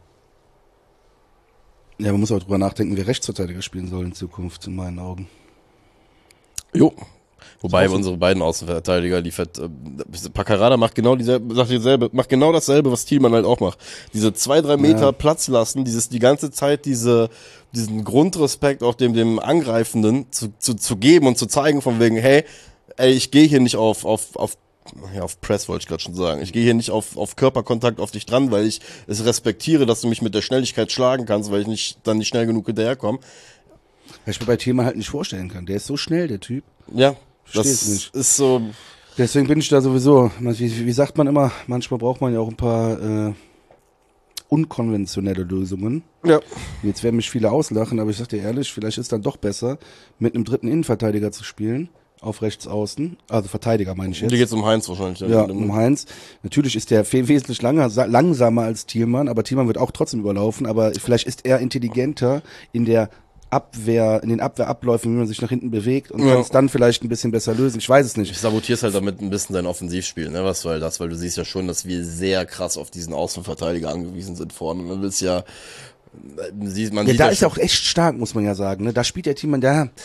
Ja, man muss auch drüber nachdenken, wer Rechtsverteidiger spielen soll in Zukunft, in meinen Augen. Jo. Wobei unsere beiden Außenverteidiger Paccarada macht genau macht dasselbe, was Thielmann halt auch macht. Diese 2-3 Meter Platz lassen, die ganze Zeit diesen Grundrespekt auch dem Angreifenden zu geben und zu zeigen von wegen, hey, ich gehe hier nicht auf Press wollte ich gerade schon sagen. Ich gehe hier nicht auf Körperkontakt auf dich dran, weil ich es respektiere, dass du mich mit der Schnelligkeit schlagen kannst, weil ich dann nicht schnell genug hinterherkomme. Was ich mir bei Thielmann halt nicht vorstellen kann. Der ist so schnell, der Typ. Ja. Das ist so. Deswegen bin ich da sowieso, wie sagt man immer, manchmal braucht man ja auch ein paar unkonventionelle Lösungen. Ja. Jetzt werden mich viele auslachen, aber ich sag dir ehrlich, vielleicht ist dann doch besser, mit einem dritten Innenverteidiger zu spielen, auf rechts außen, also Verteidiger meine ich jetzt. Hier geht's um Heinz wahrscheinlich. Ja, um Heinz. Natürlich ist der wesentlich langsamer als Thielmann, aber Thielmann wird auch trotzdem überlaufen, aber vielleicht ist er intelligenter in den Abwehrabläufen, wie man sich nach hinten bewegt und kann es dann vielleicht ein bisschen besser lösen. Ich weiß es nicht. Ich sabotiere es halt damit ein bisschen dein Offensivspiel, ne? Weil du siehst ja schon, dass wir sehr krass auf diesen Außenverteidiger angewiesen sind vorne. Man will's ja, da ist ja auch echt stark, muss man ja sagen, ne? Da spielt der Thielmann,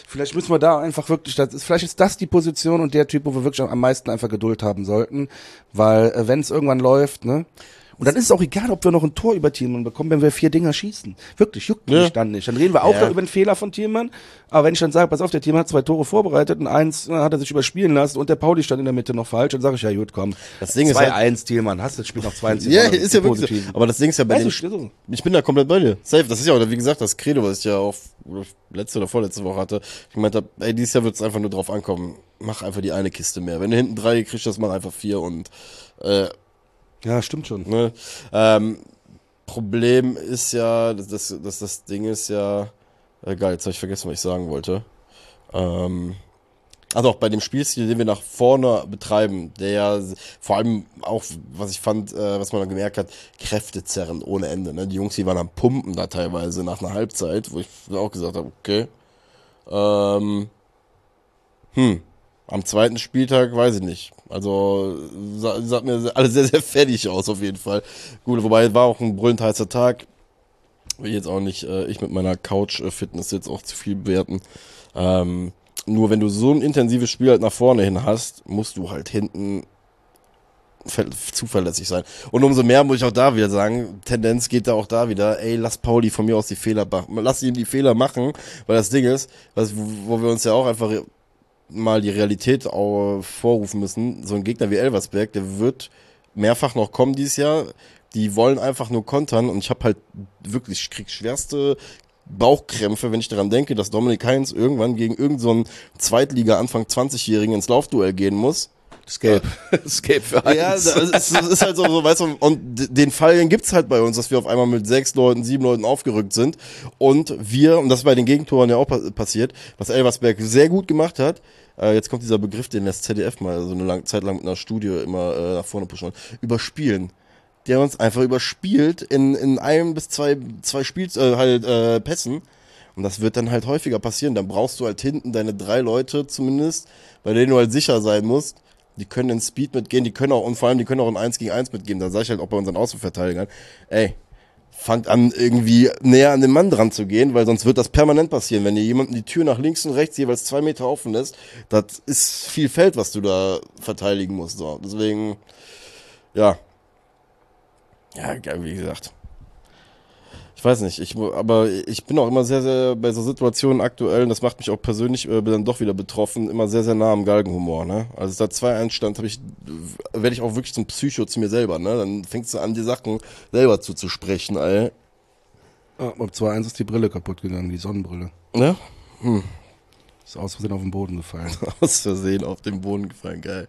Vielleicht müssen wir da einfach wirklich, vielleicht ist das die Position und der Typ, wo wir wirklich am meisten einfach Geduld haben sollten, weil wenn es irgendwann läuft, ne? Und dann ist es auch egal, ob wir noch ein Tor über Thielmann bekommen, wenn wir 4 Dinger schießen. Wirklich, juckt mich dann nicht. Dann reden wir auch noch über einen Fehler von Thielmann. Aber wenn ich dann sage, pass auf, der Thielmann hat 2 Tore vorbereitet und 1 hat er sich überspielen lassen und der Pauli stand in der Mitte noch falsch, dann sage ich, ja gut, komm. Das Ding ist 2-1 Thielmann, hast das Spiel noch 22. Ja, ist ja wirklich so. Aber das Ding ist ja bei ich bin da komplett bei dir. Safe. Das ist ja auch, wie gesagt, das Credo, was ich ja auch letzte oder vorletzte Woche hatte. Ich meinte, ey, dieses Jahr wird es einfach nur drauf ankommen. Mach einfach die eine Kiste mehr. Wenn du hinten 3 kriegst, das mach einfach 4 und ja, stimmt schon. Ne? Problem ist ja, das Ding ist ja, geil, jetzt habe ich vergessen, was ich sagen wollte. Also auch bei dem Spielstil, den wir nach vorne betreiben, der ja vor allem auch, was ich fand, was man dann gemerkt hat, Kräfte zerren ohne Ende. Ne? Die Jungs, die waren am Pumpen da teilweise nach einer Halbzeit, wo ich auch gesagt habe, okay, am zweiten Spieltag weiß ich nicht. Also sah mir alles sehr, sehr fertig aus auf jeden Fall. Gut, wobei war auch ein brüllend heißer Tag. Will jetzt auch nicht, ich mit meiner Couch-Fitness jetzt auch zu viel bewerten. Nur wenn du so ein intensives Spiel halt nach vorne hin hast, musst du halt hinten zuverlässig sein. Und umso mehr muss ich auch da wieder sagen, Tendenz geht da auch da wieder, ey, lass Pauli von mir aus die Fehler machen. Lass ihn die Fehler machen, weil das Ding ist, wo wir uns ja auch einfach mal die Realität auch vorrufen müssen. So ein Gegner wie Elversberg, der wird mehrfach noch kommen dieses Jahr. Die wollen einfach nur kontern und ich habe halt wirklich, ich krieg schwerste Bauchkrämpfe, wenn ich daran denke, dass Dominik Heinz irgendwann gegen irgendeinen so einen Zweitliga Anfang 20-Jährigen ins Laufduell gehen muss. Escape. Escape für Heinz. Ja, das ist halt so, weißt du, und den Fall gibt's halt bei uns, dass wir auf einmal mit 6 Leuten, 7 Leuten aufgerückt sind und das ist bei den Gegentoren ja auch passiert, was Elversberg sehr gut gemacht hat. Jetzt kommt dieser Begriff, den das ZDF mal so eine lange Zeit lang mit einer Studie immer nach vorne pushen. Überspielen. Die haben uns einfach überspielt in 1 bis 2 Pässen. Und das wird dann halt häufiger passieren. Dann brauchst du halt hinten deine 3 Leute zumindest, bei denen du halt sicher sein musst. Die können in Speed mitgehen, die können auch in 1 gegen 1 mitgehen. Da sag ich halt auch bei unseren Außenverteidigern, ey, fangt an, irgendwie näher an den Mann dran zu gehen, weil sonst wird das permanent passieren. Wenn dir jemanden die Tür nach links und rechts jeweils 2 Meter offen lässt, das ist viel Feld, was du da verteidigen musst. So. Deswegen, ja, wie gesagt. Ich weiß nicht, aber ich bin auch immer sehr, sehr bei so Situationen aktuell, und das macht mich auch persönlich dann doch wieder betroffen, immer sehr, sehr nah am Galgenhumor, ne? Also da 2-1 stand, werde ich auch wirklich zum Psycho zu mir selber, ne? Dann fängst du an, die Sachen selber zuzusprechen, ey. Ja, beim 2-1 ist die Brille kaputt gegangen, die Sonnenbrille. Ne? Ist aus Versehen auf den Boden gefallen. Aus Versehen auf den Boden gefallen, geil.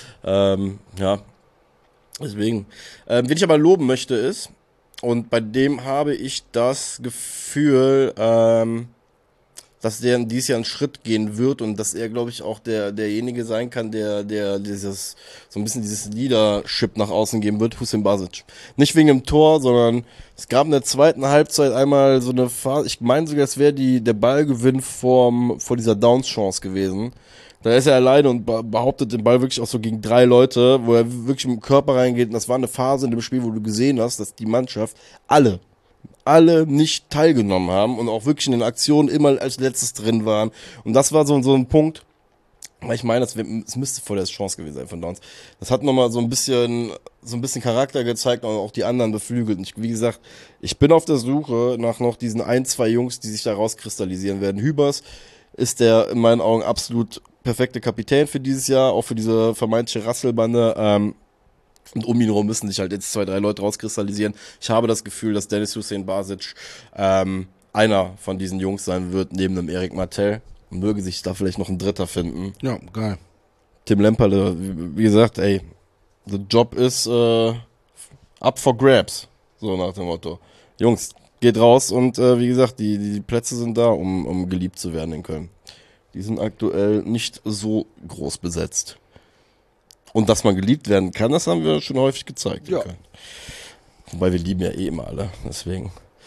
Ja. Deswegen. Wen ich aber loben möchte ist, und bei dem habe ich das Gefühl, dass der dieses Jahr einen Schritt gehen wird und dass er, glaube ich, auch derjenige sein kann, der dieses, so ein bisschen dieses Leadership nach außen geben wird, Hüseyin Basic. Nicht wegen dem Tor, sondern es gab in der zweiten Halbzeit einmal so eine Phase, ich meine sogar, es wäre der Ballgewinn vor dieser Downs-Chance gewesen. Da ist er alleine und behauptet den Ball wirklich auch so gegen 3 Leute, wo er wirklich mit dem Körper reingeht. Und das war eine Phase in dem Spiel, wo du gesehen hast, dass die Mannschaft alle nicht teilgenommen haben und auch wirklich in den Aktionen immer als letztes drin waren. Und das war so ein Punkt, weil ich meine, es müsste voll der Chance gewesen sein von Downs. Das hat nochmal so ein bisschen Charakter gezeigt und auch die anderen beflügelt. Und wie gesagt, ich bin auf der Suche nach noch diesen 1, 2 Jungs, die sich da rauskristallisieren werden. Hübers ist der in meinen Augen absolut perfekte Kapitän für dieses Jahr, auch für diese vermeintliche Rasselbande. Und um ihn herum müssen sich halt jetzt 2, 3 Leute rauskristallisieren. Ich habe das Gefühl, dass Dennis Hüseyin Basic einer von diesen Jungs sein wird, neben dem Erik Martell. Und möge sich da vielleicht noch ein Dritter finden. Ja, geil. Tim Lemperle, wie gesagt, ey, the job ist up for grabs. So nach dem Motto. Jungs, geht raus und wie gesagt, die Plätze sind da, um geliebt zu werden in Köln. Die sind aktuell nicht so groß besetzt. Und dass man geliebt werden kann, das haben wir schon häufig gezeigt. Ja. Wobei wir lieben ja eh immer alle, deswegen.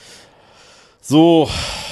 So,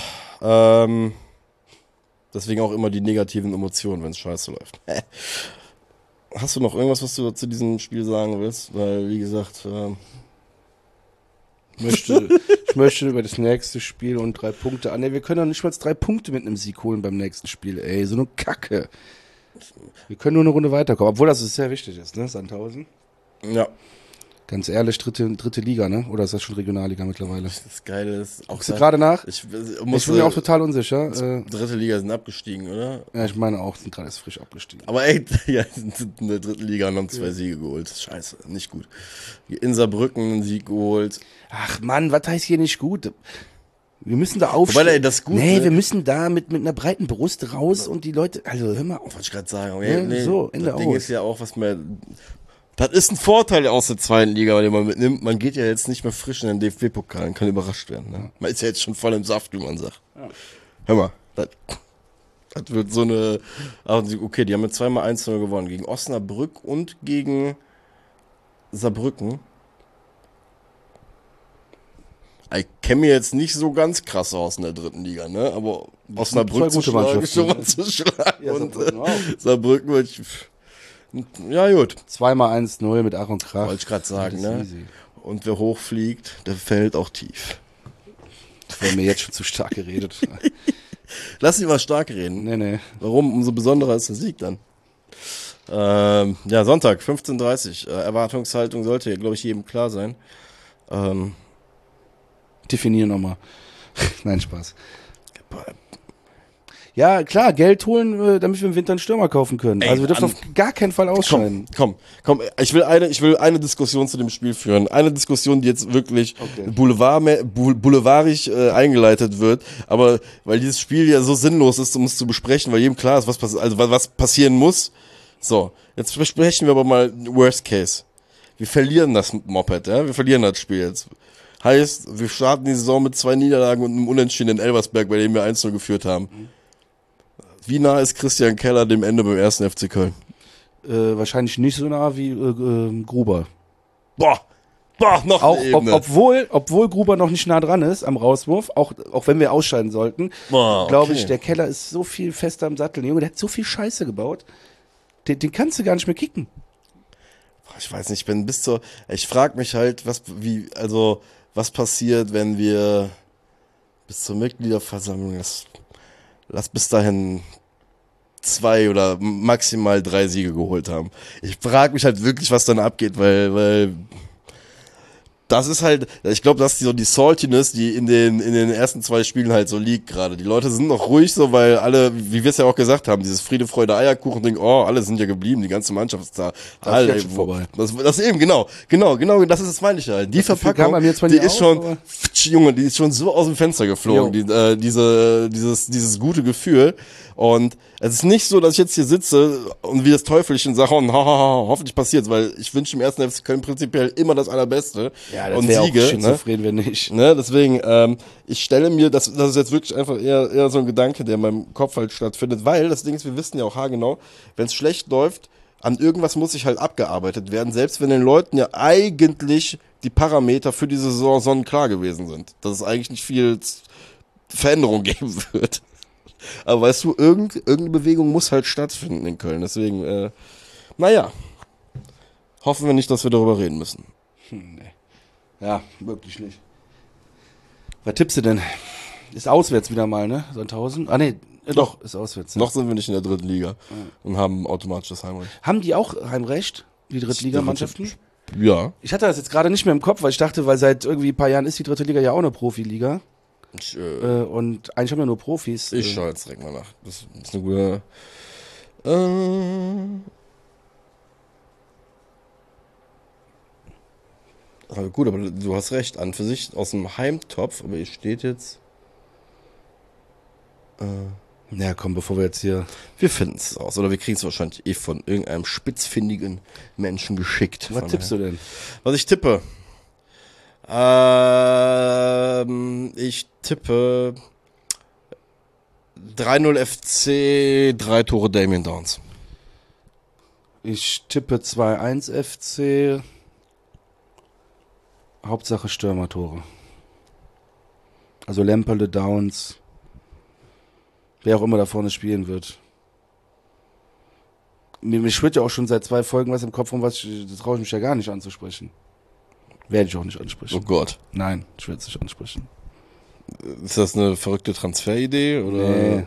deswegen auch immer die negativen Emotionen, wenn es scheiße läuft. Hast du noch irgendwas, was du zu diesem Spiel sagen willst? Weil, wie gesagt, Ich möchte Ich möchte über das nächste Spiel und 3 Punkte an. Wir können doch nicht mal 3 Punkte mit einem Sieg holen beim nächsten Spiel, ey. So eine Kacke. Wir können nur eine Runde weiterkommen, obwohl das sehr wichtig ist, ne, Sandhausen? Ja. Ganz ehrlich, dritte Liga, ne? Oder ist das schon Regionalliga mittlerweile? Das Geile ist auch. Guckst du gerade nach? Ich bin mir auch total unsicher. Dritte Liga sind abgestiegen, oder? Ja, ich meine auch, sind gerade erst frisch abgestiegen. Aber ey, ja, sind in der dritten Liga und haben 2 Siege geholt. Scheiße, nicht gut. In Saarbrücken einen Sieg geholt. Ach Mann, was heißt hier nicht gut? Wir müssen da aufstehen. Wobei, ey, das gut. Nee, wir müssen da mit einer breiten Brust raus und die Leute, also hör mal auf. Wollte ich gerade sagen. Ja, Nee, so, Ende das Ding aus. ist ja auch, was man. Das ist ein Vorteil aus der zweiten Liga, den man mitnimmt. Man geht ja jetzt nicht mehr frisch in den DFB-Pokal und kann überrascht werden. Ne? Man ist ja jetzt schon voll im Saft, wie man sagt. Ja. Hör mal, das wird so eine. Okay, die haben mit 2-mal 1-0 gewonnen. Gegen Osnabrück und gegen Saarbrücken. Ich kenne mir jetzt nicht so ganz krass aus in der dritten Liga, ne? Aber Osnabrück zu schlagen, schon mal zu schlagen. Ja, und Saarbrücken auch. Saarbrücken wird. Ja, gut. 2-1-0 mit Ach und Krach. Wollte ich gerade sagen, Das ist ne? easy. Und wer hochfliegt, der fällt auch tief. Das wäre mir jetzt schon zu stark geredet. Lass ihn mal stark reden. Nee. Warum? Umso besonderer ist der Sieg dann. Ja, Sonntag, 15:30 Uhr. Erwartungshaltung sollte, glaube ich, jedem klar sein. Definier nochmal. Nein, Spaß. Ja, klar, Geld holen, damit wir im Winter einen Stürmer kaufen können. Ey, also wir dürfen auf gar keinen Fall ausscheiden. Komm. Ich will eine Diskussion zu dem Spiel führen. Eine Diskussion, die jetzt wirklich boulevarisch eingeleitet wird. Aber weil dieses Spiel ja so sinnlos ist, um es zu besprechen, weil jedem klar ist, was passieren muss. So, jetzt besprechen wir aber mal Worst Case. Wir verlieren das Moped, ja? Wir verlieren das Spiel jetzt. Heißt, wir starten die Saison mit 2 Niederlagen und einem Unentschieden in Elversberg, bei dem wir 1-0 geführt haben. Wie nah ist Christian Keller dem Ende beim 1. FC Köln? Wahrscheinlich nicht so nah wie Gruber. Boah, noch Auch, eine Ebene. obwohl Gruber noch nicht nah dran ist am Rauswurf, auch wenn wir ausscheiden sollten, glaube ich, der Keller ist so viel fester im Sattel. Junge, der hat so viel Scheiße gebaut, den kannst du gar nicht mehr kicken. Ich weiß nicht, ich frage mich halt, was passiert, wenn wir bis zur Mitgliederversammlung, lass bis dahin 2 oder maximal 3 Siege geholt haben. Ich frage mich halt wirklich, was dann abgeht, weil das ist halt, ich glaube, das ist die Saltiness, die in den ersten 2 Spielen halt so liegt gerade. Die Leute sind noch ruhig so, weil alle, wie wir es ja auch gesagt haben, dieses Friede, Freude, Eierkuchen-Ding, alle sind ja geblieben, die ganze Mannschaft ist da. Das ist vorbei. Das eben, genau, das ist das meine ich halt. Die das Verpackung, bei mir zwar die nie ist auf, schon, Junge, die ist schon so aus dem Fenster geflogen, dieses gute Gefühl. Und es ist nicht so, dass ich jetzt hier sitze und wie das Teufelchen sage, und hoffentlich passiert's, weil ich wünsche im 1. FC Köln prinzipiell immer das Allerbeste. Ja, das und wäre auch Siege, schizophren, wenn nicht. Ne, deswegen, ich stelle mir, das ist jetzt wirklich einfach eher so ein Gedanke, der in meinem Kopf halt stattfindet, weil das Ding ist, wir wissen ja auch haargenau, wenn es schlecht läuft, an irgendwas muss sich halt abgearbeitet werden, selbst wenn den Leuten ja eigentlich die Parameter für diese Saison sonnenklar gewesen sind, dass es eigentlich nicht viel Veränderung geben wird. Aber weißt du, irgendeine Bewegung muss halt stattfinden in Köln, deswegen, naja, hoffen wir nicht, dass wir darüber reden müssen. Nee. Ja, wirklich nicht. Was tippst du denn? Ist auswärts wieder mal, ne? Sandhausen? Ah, nee, doch, ist auswärts. Ne? Noch sind wir nicht in der dritten Liga und haben automatisch das Heimrecht. Haben die auch Heimrecht, die Drittligamannschaften? Ja. Ich hatte das jetzt gerade nicht mehr im Kopf, weil ich dachte, weil seit irgendwie ein paar Jahren ist die dritte Liga ja auch eine Profiliga. Und eigentlich haben wir nur Profis. Ich schaue jetzt direkt mal nach. Das ist eine gute. Aber gut, aber du hast recht. An für sich aus dem Heimtopf, aber hier steht jetzt. Ja, komm, bevor wir jetzt hier. Wir finden es raus. Oder wir kriegen es wahrscheinlich von irgendeinem spitzfindigen Menschen geschickt. Was tippst du denn? Was ich tippe? Ich tippe 3-0 FC, 3 Tore Damien Downs. Ich tippe 2-1 FC. Hauptsache Stürmertore. Also Lemperle, Downs. Wer auch immer da vorne spielen wird. Mir schwirrt ja auch schon seit 2 Folgen was im Kopf rum, das traue ich mich ja gar nicht anzusprechen. Werde ich auch nicht ansprechen. Oh Gott. Nein, ich werde es nicht ansprechen. Ist das eine verrückte Transferidee? Oder? Nee.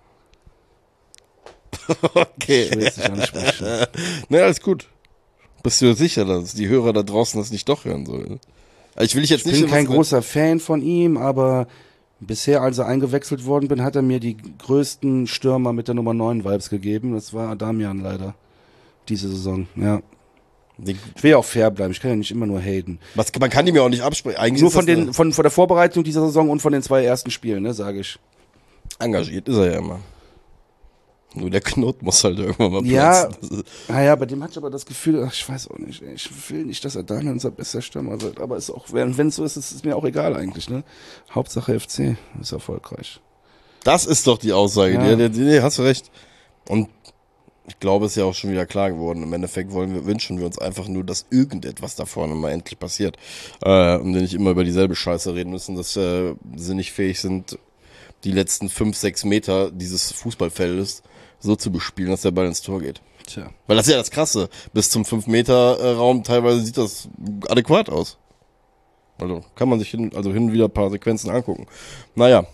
Okay. Ich will es nicht ansprechen. Ne, alles gut. Bist du sicher, dass die Hörer da draußen das nicht doch hören sollen? Ich will jetzt Ich bin kein großer Fan von ihm, aber bisher, als er eingewechselt worden bin, hat er mir die größten Stürmer mit der Nummer 9 Vibes gegeben. Das war Adamian leider. Diese Saison, ja. Ich will ja auch fair bleiben, ich kann ja nicht immer nur haten. Man kann ihm ja auch nicht absprechen. Eigentlich Nur von der Vorbereitung dieser Saison und von den 2 ersten Spielen, ne, sage ich. Engagiert ist er ja immer. Nur der Knot muss halt irgendwann mal Ja, platzen. naja, bei dem hatte ich aber das Gefühl, ach, ich weiß auch nicht, ich will nicht, dass er Daniel unser bester Stürmer wird, aber ist auch, wenn es so ist, ist es mir auch egal eigentlich, ne? Hauptsache FC ist erfolgreich. Das ist doch die Aussage, Ja. nee, hast du recht. Und ich glaube, es ist ja auch schon wieder klar geworden. Im Endeffekt wünschen wir uns einfach nur, dass irgendetwas da vorne mal endlich passiert. Und wir nicht immer über dieselbe Scheiße reden müssen, dass sie nicht fähig sind, die letzten 5, 6 Meter dieses Fußballfeldes so zu bespielen, dass der Ball ins Tor geht. Tja. Weil das ist ja das Krasse. Bis zum 5-Meter-Raum teilweise sieht das adäquat aus. Also kann man sich hin und wieder ein paar Sequenzen angucken. Naja,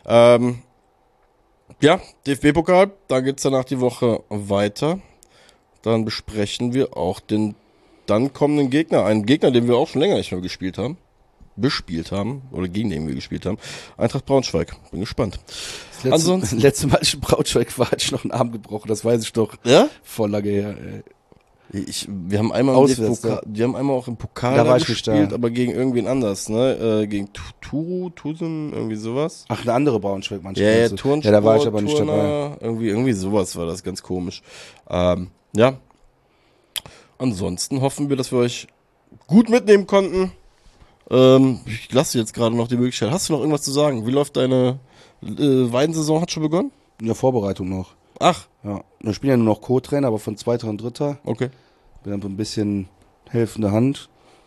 ja, DFB-Pokal, da geht's danach die Woche weiter. Dann besprechen wir auch den dann kommenden Gegner. Einen Gegner, den wir auch schon länger nicht mehr bespielt haben, oder gegen den wir gespielt haben. Eintracht Braunschweig. Bin gespannt. Das letzte Mal, als ich in Braunschweig war, hatte ich noch einen Arm gebrochen, das weiß ich doch. Ja? Voll lange her, ey. Wir haben einmal wir haben einmal auch im Pokal Da war ich gespielt, nicht da. aber gegen irgendwen anders, ne? Gegen Tusen, irgendwie sowas. Ach, eine andere Braunschweig-Mannschaft. Ja, meinst du? Turnsport, Ja, da war ich aber nicht dabei. Turner, irgendwie sowas war das, ganz komisch. Ja. Ansonsten hoffen wir, dass wir euch gut mitnehmen konnten. Ich lasse dir jetzt gerade noch die Möglichkeit. Hast du noch irgendwas zu sagen? Wie läuft deine Weidensaison? Hat schon begonnen? In der Vorbereitung noch. Ach, Ja. Ich bin ja nur noch Co-Trainer, aber von 2. und 3. okay. Bin dann so ein bisschen helfende Hand.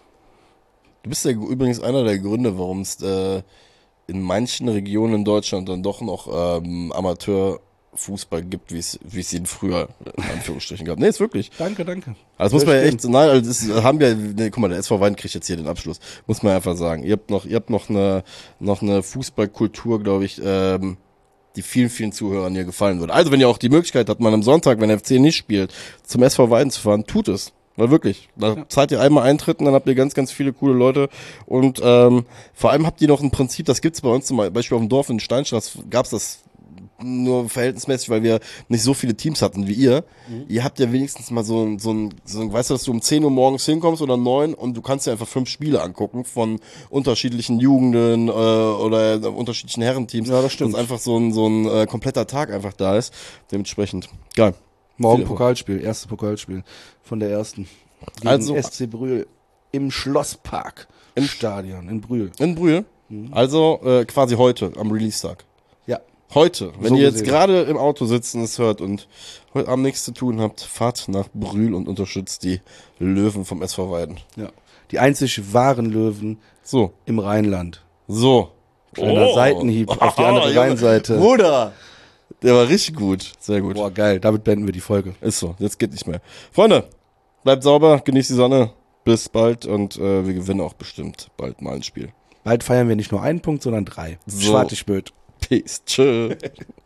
Du bist ja übrigens einer der Gründe, warum es in manchen Regionen in Deutschland dann doch noch Amateurfußball gibt, wie es ihn früher in Anführungsstrichen gab. Nee, ist wirklich. Danke. Also das muss man ja echt, nein, also das haben wir, nee, guck mal, der SV Weiden kriegt jetzt hier den Abschluss. Muss man einfach sagen. Ihr habt noch eine Fußballkultur, glaube ich, die vielen, vielen Zuhörern hier gefallen würde. Also wenn ihr auch die Möglichkeit habt, mal am Sonntag, wenn der FC nicht spielt, zum SV Weiden zu fahren, tut es. Weil wirklich, da zahlt ihr einmal Eintritt und dann habt ihr ganz, ganz viele coole Leute. Und vor allem habt ihr noch ein Prinzip, das gibt's bei uns zum Beispiel auf dem Dorf in Steinstraß, gab's das nur verhältnismäßig, weil wir nicht so viele Teams hatten wie ihr. Ihr habt ja wenigstens mal so ein, weißt du, dass du um 10 Uhr morgens hinkommst oder 9 und du kannst dir einfach 5 Spiele angucken von unterschiedlichen Jugenden oder unterschiedlichen Herrenteams. Ja, das stimmt. Dass einfach so ein kompletter Tag einfach da ist. Dementsprechend, geil. Morgen Pokalspiel, erstes Pokalspiel von der ersten. Gegen Also SC Brühl im Schlosspark im Stadion in Brühl. in Brühl. Also quasi heute am Release-Tag. Ja. Heute, wenn So ihr jetzt gesehen. gerade im Auto sitzt und es hört und heute Abend nichts zu tun habt, fahrt nach Brühl und unterstützt die Löwen vom SV Weiden. Ja. Die einzig wahren Löwen So, im Rheinland. so. Kleiner Seitenhieb auf die andere Junge. Rheinseite. Bruder, der war richtig gut. Sehr gut. Boah, geil. Damit beenden wir die Folge. Ist so, jetzt geht nicht mehr. Freunde, bleibt sauber, genießt die Sonne. Bis bald und wir gewinnen auch bestimmt bald mal ein Spiel. Bald feiern wir nicht nur einen Punkt, sondern 3. So. Schwartig Böd. Peace. Tschö.